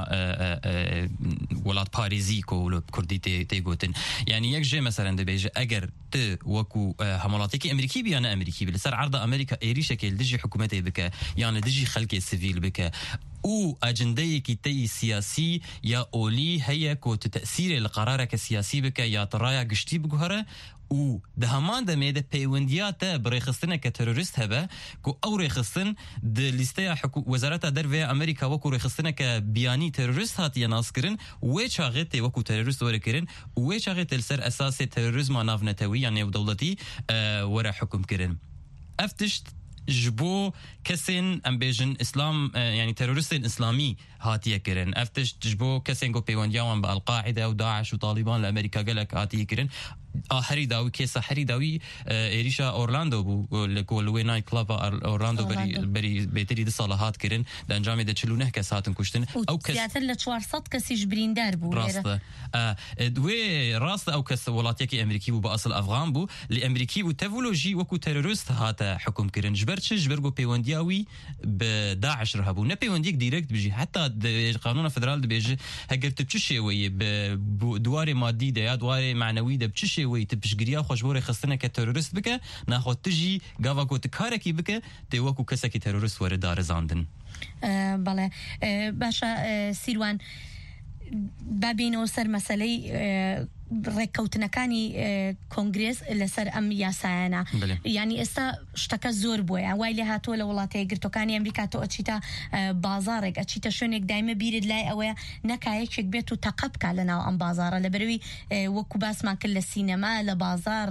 welat parêzî ku li Kurdî tê gotin yani yek jê mesela dibêje eger tu wekû hemalateke Amerîkî bî ya ne Amerîkî bî li ser erda Amerîka êrîşekê li dijî hikûmetê bike yan li dijî xelkê sivîl bike û ecendeyekî te siyasî ya olî heye ku tu tesîrê li qarareke siyasî bike ya tu raya giştî biguhere û di heman demê de peywendiya te bi rêxistineke terorîst hebe ku ew rêxistin di lîsteya Wezareta Derve Amerîka wekû rêxistineke biyanî terorîst hatiye naskirin wê çaxê tê wekû terorîst were kirin û wê çaxê tê li ser esasê terorîzma navnetewî ya nêwdewletî were hukm kirin ev tişt ji bo kesên em bêjin İslam yani terorîstên İslamî hatiye kirin ev tişt ji bo kesên ku peywendiya wan bi Al-Qaide û Daeş û Taliban li Amerîka gelek hatiye kirin هەری داوی کێسە هەری داوی ئێریشا ئۆرلاندۆ بوو لە گۆلوێ نای کلابە ئۆرلاندۆ بەری بێتری دو ساڵە هاتکردن لە ئەنجامی دە چلو نەه کەس هاتن کوشتن ئەو زیاتر لە چوارسەد کەسیش بریندار بوو ڕاستە دوێ ڕاستە ئەو کەس وڵاتێکی ئەمریکی بوو بە ئەسڵ ئەفغان بوو لە ئەمریکی بوو تەڤۆلۆژی وەکو تەرۆریست هاتە حکومکردن ژبەر چ ژبەر بۆ پەیوەندیاوی بە داعش هەبوو نە پەیوەندیەک دیرەکت بژی حتا قانونا فدرال دەبێژە هەگەر تو چ شێوەیە دوارێ مادی دە یا دوارێ معنەوی دە چ شێوەی tu piştgiriya xwe ji bo rêxistineke terorîst bike naxwe tu jî gava ku tu karekî bike tê wekû kesekî terorîst were darizandin بەڵێ باشە سیروان بابینەوە سەر مەسەلەی ڕێککەوتنەکانی کۆنگرێس لەسەر ئەم یاسایانە ینی ئێستا شتەکە زۆر بووە وای لێ هاتووە لە وڵاتە یەکگرتوەکانی ئەمریکا تۆ ئەچیتە بازارێک ئەچیتە شوێنێک دایمە بیرت لای ئەوەیە نەکایەکێک بێت و تەقە بکە لەناو ئەم بازارە لەبەرەوەی وەکو باسمان کرد لە سینەما لە بازار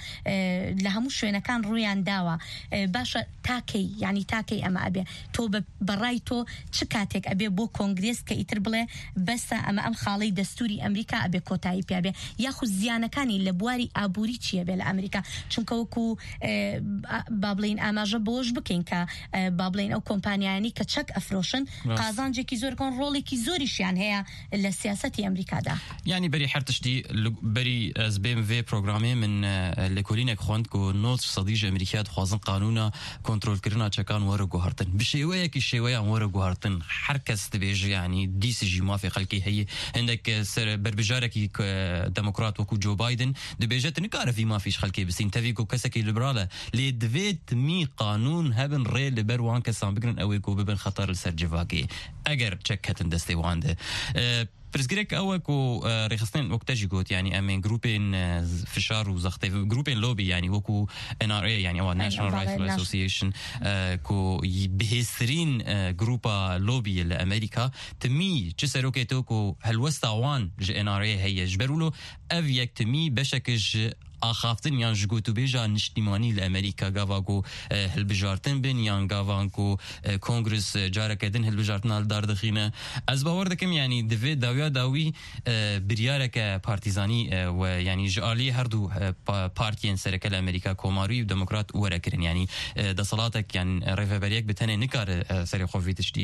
لە هەموو شوێنەکان ڕوویان داوە باشە تاکەی ینی تاکەی ئەمە ئەبێ تۆ بەڕای تۆ چ کاتێک ئەبێ بۆ کۆنگرێس کە ئیتر بڵێ بەسە ئەمە ئەم خاڵەی دەستوری ئەمریکا ئەبێ کۆتایی پێ بێ یاخود زیانەکانی لە بواری ئابووری چیە بێ لە ئەمریکا چونکە وەکو با بڵین ئاماژە بۆش بکەین کە با بڵین ئەو کۆمپانیانی کە چەک ئەفرۆشن قازانجێکی زۆر کۆن ڕۆڵێکی زۆریشیان هەیە لە سیاسەتی ئەمریکادا یعنی بەری هەر تشتی بەری ئەس بێم vê programê min li kolînek xwend ku nod sedî ji Amerîkaya dixwazin qanûna kontrolkirina çekan were guhartin bi şêweyekî şêweyan were guhartin her kes dibêje yanî dîsî jî mafê xelkê heye hindek ser berbijarekî demokrat wekû Joe Biden dibêje tu nikare vî mafî ji xelkê bisîn tevî ku kesekî liberal e lê divê timî qanûn hebin rê li ber wan kesan bigirin ew ê ku bibin xetar li ser civakê eger çek ketin destê wan de پرسگرێک ئەوە و ڕێخستن وەکتەژی گوت ینی ئەمێن گروپێن فشار و زەختێ گروپێن لۆبی ینی وەکو ئێن ئار ئێ ینی ئەوە ناشنال ڕایفل ئەسۆسییشن کو بەهێزترین گروپا لۆبی لە ئەمریکا تمی چ سەرۆکێتەوە و هەلوەستاوان ji ئێن ئار ئێ هەیە ji ber ûlo ev yek timî beşekê ji axaftin yan ji gotûbêja niştîmanî li Amerîka gava ku hilbijartin bin yan gavan ku kongres careke din hilbijartina li dar dixîne ez bawer dikim yanî divê dawiya dawî biryareke partîzanî we yanî ji aliyê her du partiyên sereke li Amerîka komarî û demokrat were kirin yanî desalatek yan rêveberiyek bi tenê nikare serê xwe vî tiştî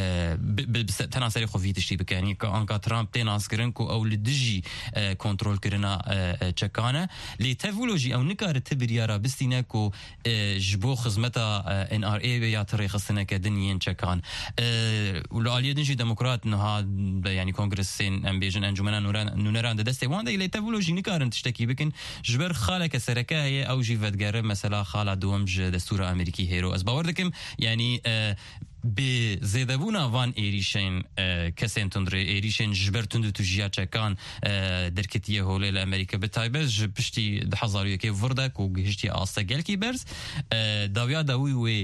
tena serê xwe vî tiştî bike yanî anka Trump tên naskirin ku ew li dijî kontrolkirina çekan e lê tevoloji ew nikare ti biryara bistîne ku ji bo xizmeta ئێن ئار ئێ ya ti rêxistineke din yên çekan li aliyê din jî demokrat niha yanî kongresên em bêjin encumena nûneran di destê wan de lê tevoloji nikarin tiştekî bikin ji ber xaleke sereke heye ew jî vedgere mesela xala duwem ji destûra Amerîkî hêro ez bawer dikim yanî bi zêdebûna van êrîşên kesên tundrê êrîşên ji ber tund û tujiya çekan derketiye holê li Amerîka bi taybet ji piştî di hezar û yekê vir de ku gihiştiye asta gelkî berz dawiya dawî wê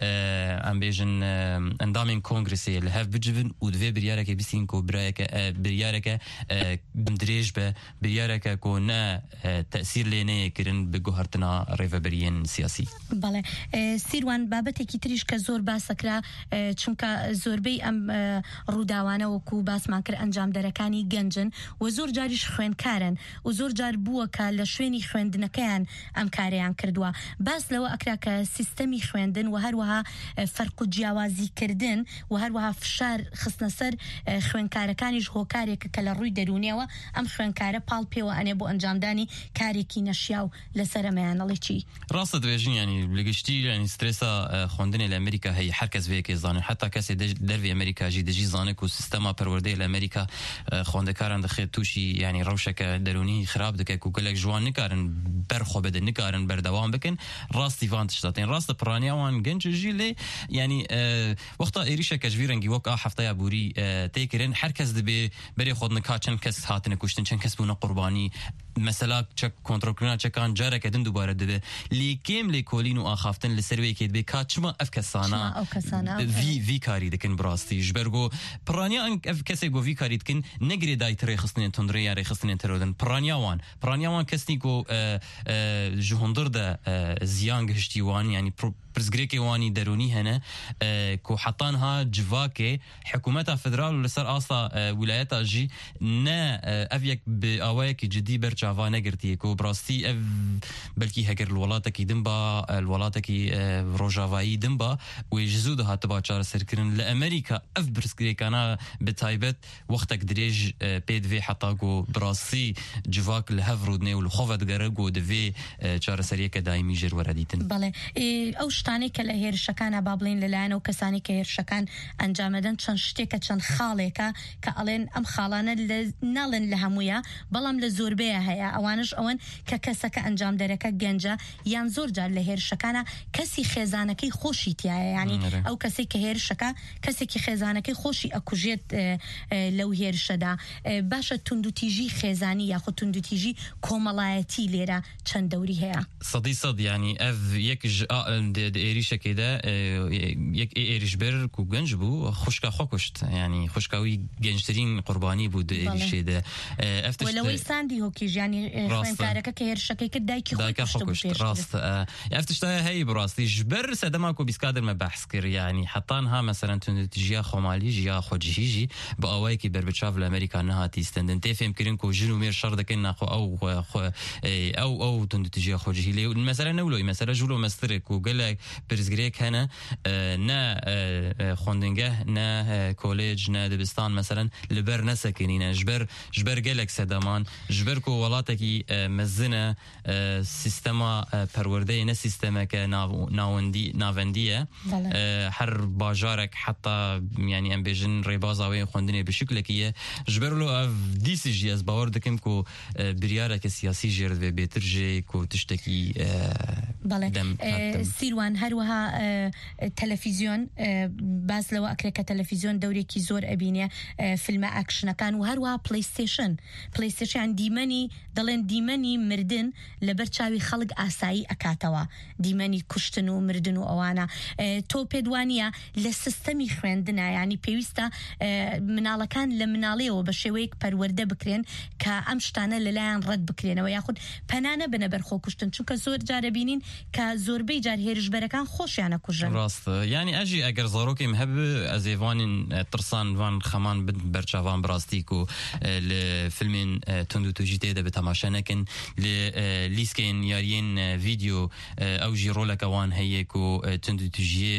em bêjin endamên kongresê li hev bicivin û divê biryareke bîsîn ku birayeke biryareke dirêj be biryareke ku ne tesîr lê neyê kirin bi guhartina rêveberiyên siyasî بەڵێ سیروان بابەتێکی تریش کە زۆر باسەکرا چونکە زۆربەی ئەم ڕووداوانە وەکو باسمان کرد ئەنجام دەرەکانی گەنجن و زۆر جاریش خوێندکارن و زۆر جار بووە کە لە شوێنی خوێندنەکەیان ئەم کاریان کردووە باس لەوە ئەکرا کە سیستەمی خوێندن و هەروەها فەرق و جیاوازیکردن و هەروەها فشار خستنە سەر خوێندکارەکانیش هۆکارێکە کە لە ڕووی دەرونیەوە ئەم خوێندکارە پاڵ پێوە ئەنێ بۆ ئەنجامدانی کارێکی نەشیاو لەسەر ئەمەیانەڵی چی ڕاستە دەبێژین ینی لەگەشتی ینی سترێسا خوێندنێ لە ئەمریکا هەیە هەر کەس vêyekê zane heta kesê dervê Amerîka jî dijî zane ku sistema perwerdeyê li Amerîka xwendekaran dixê tûşî yanî rewşeke derûnî xirab dike ku gelek ji wan nikarin berxwe bidin nikarin berdewam bikin rastî van tiştatên rast piraniya wan genç jî lê yanî wexta êrîşeke ji vî rengî wek a heftaya borî tê kirin her kes dibê berê xwe nika çend kes hatine kuştin çend kes bûne qurbanî mesela çek kontrolkirina çekan careke din dubare dibe lê kêm lê kolîn û axaftin li ser wê kê dibe ka çima ev kesana vî vî karî dikin bi rastî ji ber got piraniya ev kesê got vî karî dikin negirê dayî ti rêxistinên tundrê ya rêxistinên teror din piraniya wan piraniya wan kesnî ku ji hundir de ziyan gihiştî wan yanî پرسگرێکی وانی دەرونی هەنە کو حتان ها جواکێ حکوومەتا فدرال و لەسەر ئاستا ویلایەتا ژی نە ئەv یەک ئاوایەکی جدی بەرچاوا نەگرتیە کو بڕاستی ئەv بەلکی هەگەر وڵاتێکی دم با وڵاتێکی ڕۆژاوایی دم با وێ ji zû dihate ba çareserkirin li Amerîka ev pirsgirêkana bi taybet wextek dirêj pê divê heta got birastî civak li hev rûdinê û li xwe vedgere got divê çareseriyeke daîmî jêr were dîtin بەڵێ ئەو شتانی کە لە هێرشەکانە با بڵین لەلایەن و کەسانی کە هێرشەکان ئەنجامەدەن چەند شتێکە چەند خاڵێکە کە ئەڵێن ئەم خاڵانە ناڵێن لە هەموویە بەڵام لە زۆربەیە هەیە ئەوانش ئەوەن کە کەسەکە ئەنجام دەرەکە گەنجە یان زۆر جار لە هێرشەکانە کەسی خێزانەکەی خۆشی تایە ینی ئەو کەسێک کە هێرشەکە کەسێکی خێزانەکەی خۆشی ئەکوژێت لەو هێرشەدا باشە توندوتیژی خێزانی یاخود توندوتیژی کۆمەڵایەتی لێرە چەند دەوری هەیە سەدی سەد ینی ئەv یەک ێریشەکێ دا یەک ئێریش بەر و گەنج بوو خوشکا خۆ کوشت ینی خوشکاوی گەنجترین قوربانی بوو ئێریشێدا لەوەی ساندی هۆکیژ ینی خوێنکارەکە کە هێرشەکەی کرد دایکی خۆی ڕاست ئەفتشتا هەیە بڕاستی ژبەر سەدەما کۆ بیسکادرمە بەحس کرد ینی حتان ها مەسەرەن توندژیا خۆمالی ژیا خۆجیژی بە ئەوەیەکی بربچاو لە ئەمریکا نەهاتی ستندن تێ فێمکردن کۆ ژن و مێر شەڕ دەکەن ناخۆ ئەو ئەو ئەو توندژیا خۆجیژی لێ مەسەرە نەولۆی مەسەرە ژوولۆ مەسترێک و گەلێک پرزگرێک هەنە نە خوندنگە نە کۆلێج نە دەبستان مەسەرەن لەبەر نەسەکەنینە ژبەر ژبەر گەلێک سەدەمان ژبەر کۆ وڵاتێکی مەزنە سیستەما پەروەردەی نە سیستەمەکە ناوەندی ناوەندیە هەر باژارێک حتا ینی ئەم بێژن ڕێبازاوەی خوندنێ بشکلێکیە ژبەر لۆ ئەف دیسیژی ئەس باوەڕ دەکەم کۆ بریارێکە سیاسی ژێردوێ بێتر ژێ کۆ تشتێکی سیروان هەروەها تەلەڤیزیۆن باز لەوە ئەکرێت کە تەلەڤیزیۆن دەورێکی زۆر ئەبینێ فیلمە ئاکشنەکان و هەروەها پلەیستێشن پلەیستێشن دیمەنی دەڵێن دیمەنی مردن لەبەر چاوی خەڵک ئاسایی ئەکاتەوە دیمەنی کوشتن و مردن و ئەوانە تۆ پێدوانیە لە سیستەمی خوێندنە ینی پێویستە مناڵەکان لە مناڵەوە بە شێوەیەک پەروەردە بکرێن کە ئەم شتانە لەلایەن ڕەت بکرێنەوە یاخود پەنانە بنە بەرخۆ کوشتن چونکە زۆر جارە بینین کە زۆربەی جار هێرشبەرەکان خۆشیانە کوژن ڕاستە ینی ئەژی ئەگەر زارۆکیم هەب ئەزێوانین ترسان وان خەمان بن بەرچاوان بڕاستیک و لە فیلمین تند و توژی تێدە بە تەماشا نەکەن لە لیسکین یاریین ڤیدیۆ ئەوژی ڕۆلەکەوان هەیەک و تند و توژیە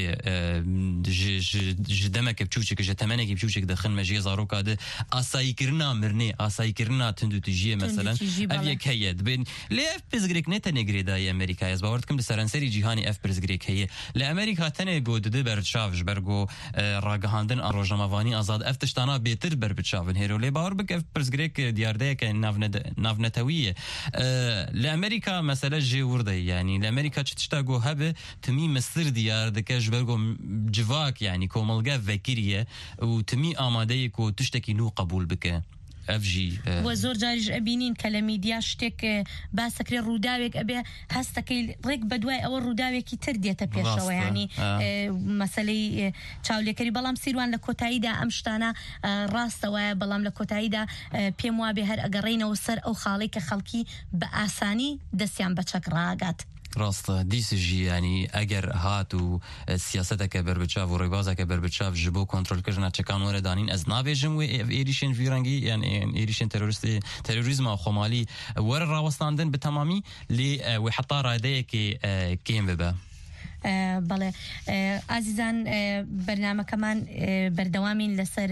ji demeke bçûçik ji temenekî bçûçik dixin me jê zaroka de asayîkirina mirnê asayîkirina tund û tujiyê meselen ev yek heye dibên lê ev pirzgirêk ne tenê girêdayê Amerîkayê ez bawer dikim li serenserî cîhanê ev pirzgirêk heye li Amerîka tenê got dide berçav ji ber got ragihandin a rojnamevanî azad ev tiştana bêtir berbiçavin hêro lê bawer bik ev pirzgirêk diyardeyeke navnetewî ye li Amerîka mesele jê wir de yanî li Amerîka çi tişta got hebe timî misir diyar dike ji ber got civak yani komelge vekiriye û timî amadeyê ku tiştekî nû qebûl bike ev jî we zor carî ebînîn ke li mîdya ştek basekirê rûdawek ebê hestekî rêk be duay ew rûdawekî tir dête pêşewe yanî meseleyî çawlêkerî belam sîrwan li kotayî de em ştana rastewe belam li kotayî de pêm wabe her egerînewe ser ew xalê ke xelkî bi asanî destyan beçek ragat ڕاستە دیسژی ینی ئەگەر هات و سیاستەکە بربچاو و ڕێبازەکە بربچاو ji بۆ کۆنتترۆلکردنا چەکان وەرەدانین ئەس نابێژم وێ ئێریشên ڤیرەنگی یان ئێریشên تەرۆریستی تەرۆریزما خۆمالی وەرە ڕاوەستاندن بە تەمامی لێ وێ حتا ڕادەیەکی کێم ببە بەڵێ ئازیزان بەرنامەکەمان بەردەوامین لەسەر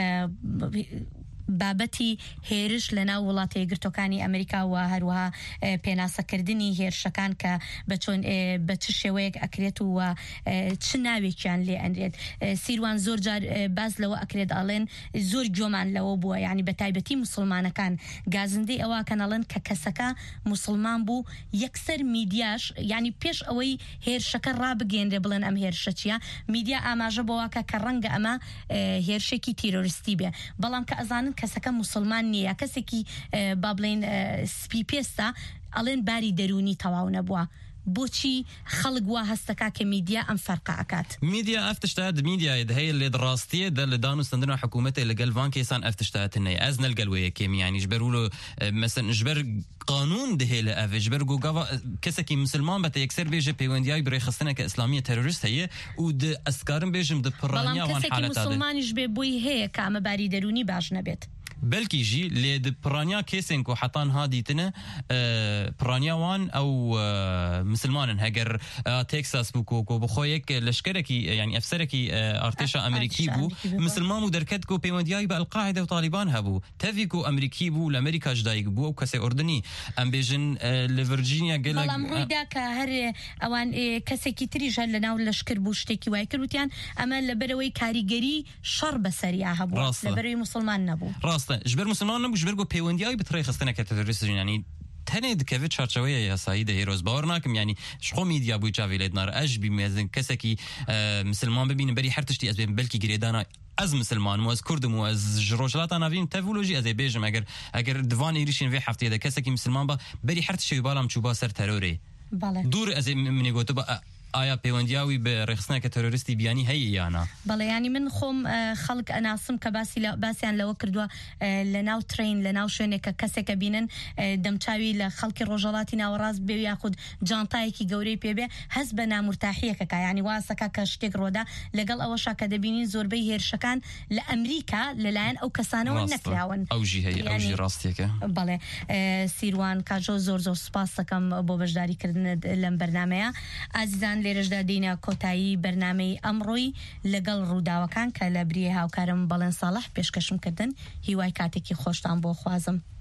بابەتی هێرش لە ناو وڵاتە یەکگرتووەکانی ئەمریکا و هەروەها پێناسەکردنی هێرشەکان کە بەچۆن بە چ شێوەیەک ئەکرێت و چ ناوێکیان لێ ئەنرێت سیروان زۆر جار باز لەوە ئەکرێت ئەڵێن زۆر گوێمان لەوە بووە یعنی بە تایبەتی موسڵمانەکان گازندەی ئەوە کەنەڵێن کە کەسەکە موسڵمان بوو یەکسەر میدیاش ینی پێش ئەوەی هێرشەکە ڕابگەێنرێ بڵێن ئەم هێرشە چیە میدیا ئاماژە بۆواکە کە ڕەنگە ئەمە هێرشێکی تیرۆریستی بێ بەڵام کە ئەزانن کەسەکە موسڵمان نییە کەسێکی با بڵێن سپی پێستا ئەڵێن باری دەرونی تەواو نەبووە بۆچی خەڵک وا هەستەکە کە میدیا ئەم فەرقە ئەکات میدیا ئەفتشتات میدیای هەیە لێ ڕاستیە دە لە دانوستندنەوە حکوومەتێ لەگەل وان کێسان ئەفتشتاتن هەیە ئەز نەلگەلوەیە کێمیانی ژبەر و مەسەن ژبەر قانون دهێ لە ئەڤ ژبەر گۆگاوا کەسێکی مسلمان بەتە یەکسەر بێژە پەیوەندیای بڕێخستنەکە ئیسلامیە تەرۆریست هەیە و د ئەسکارم بێژم د پڕانیاوان حالەتە مسلمانیش بێ بۆی هەیە کە ئەمە باری دەرونی باش نەبێت بلکی جی لید پرانیا کسین کو حتان ها دیتنه پرانیا وان او مسلمانن هگر تکساس بو کو بخویک لشکره کی یعنی افسر کی ارتش امریکی بو مسلمان و درکت کو پیوندیای با القاعده و طالبان هبو تفی کو امریکی بو لامریکا جدایک بو او کس اردنی ام بیژن لورجینیا گل والله رویدا که هر اوان کسی کی تری جل ناو لشکر بو شتکی وای کروتیان اما لبروی کاریگری شر بسریا هبو لبروی مسلمان نبو جبر مسلمان نبود جبر گو پیوندیای به طریق خستنه که تروریست یعنی تنه دکوی چارچوبه یاسایی ده هیروز باور نکم یعنی شخو میدیا بوی چاویلید نار اج بیمزن کسی کی مسلمان ببینه بری هر تشتی از بین بلکی گریدانا از مسلمان و از کرد و از جروجلات ناوین تفولوژی از بیجم اگر اگر دوان ایریشین وی هفته ده کسی کی مسلمان با بری هر تشتی بالام چوبا سر تروری بله دور از منی گوتو با ئایا پەیوەندیاوی بە ڕێخستنەکە تەرۆریستی بیانی هەیە یانە؟ بەڵێ ینی من خۆم خەڵک ئەناسم کە باسی باسییان لەوە کردووە لە ناو ترین لە ناو شوێنێکە کەسێکە بینن دەمچاوی لە خەڵکی ڕۆژەڵاتی ناوەڕاست بێ یاخود جانتایەکی گەورەی پێبێ هەست بە نامورتاحیەکە ینی واسەکە کە شتێک ڕۆدا لەگەڵ ئەوەشا کە دەبینین زۆربەی هێرشەکان لە ئەمریکا لەلایەن ئەو کەسانەوە نەکراون ئەوژی هەیە ئەوژی ڕاستیەکە. بەڵێ سیروان کاژۆ زۆر زۆر سپاس دەکەم بۆ بەشداریکردن لەم بەرنمەیە. ئازیزان لێرەشدا دێنە کۆتایی بەرنمەی ئەمڕۆی لەگەڵ ڕووداوەکان کە لە بریێ هاوکارم بەڵێن ساڵح پێشکەشم کردن هیوای کاتێکی خۆشتان بۆ خوازم.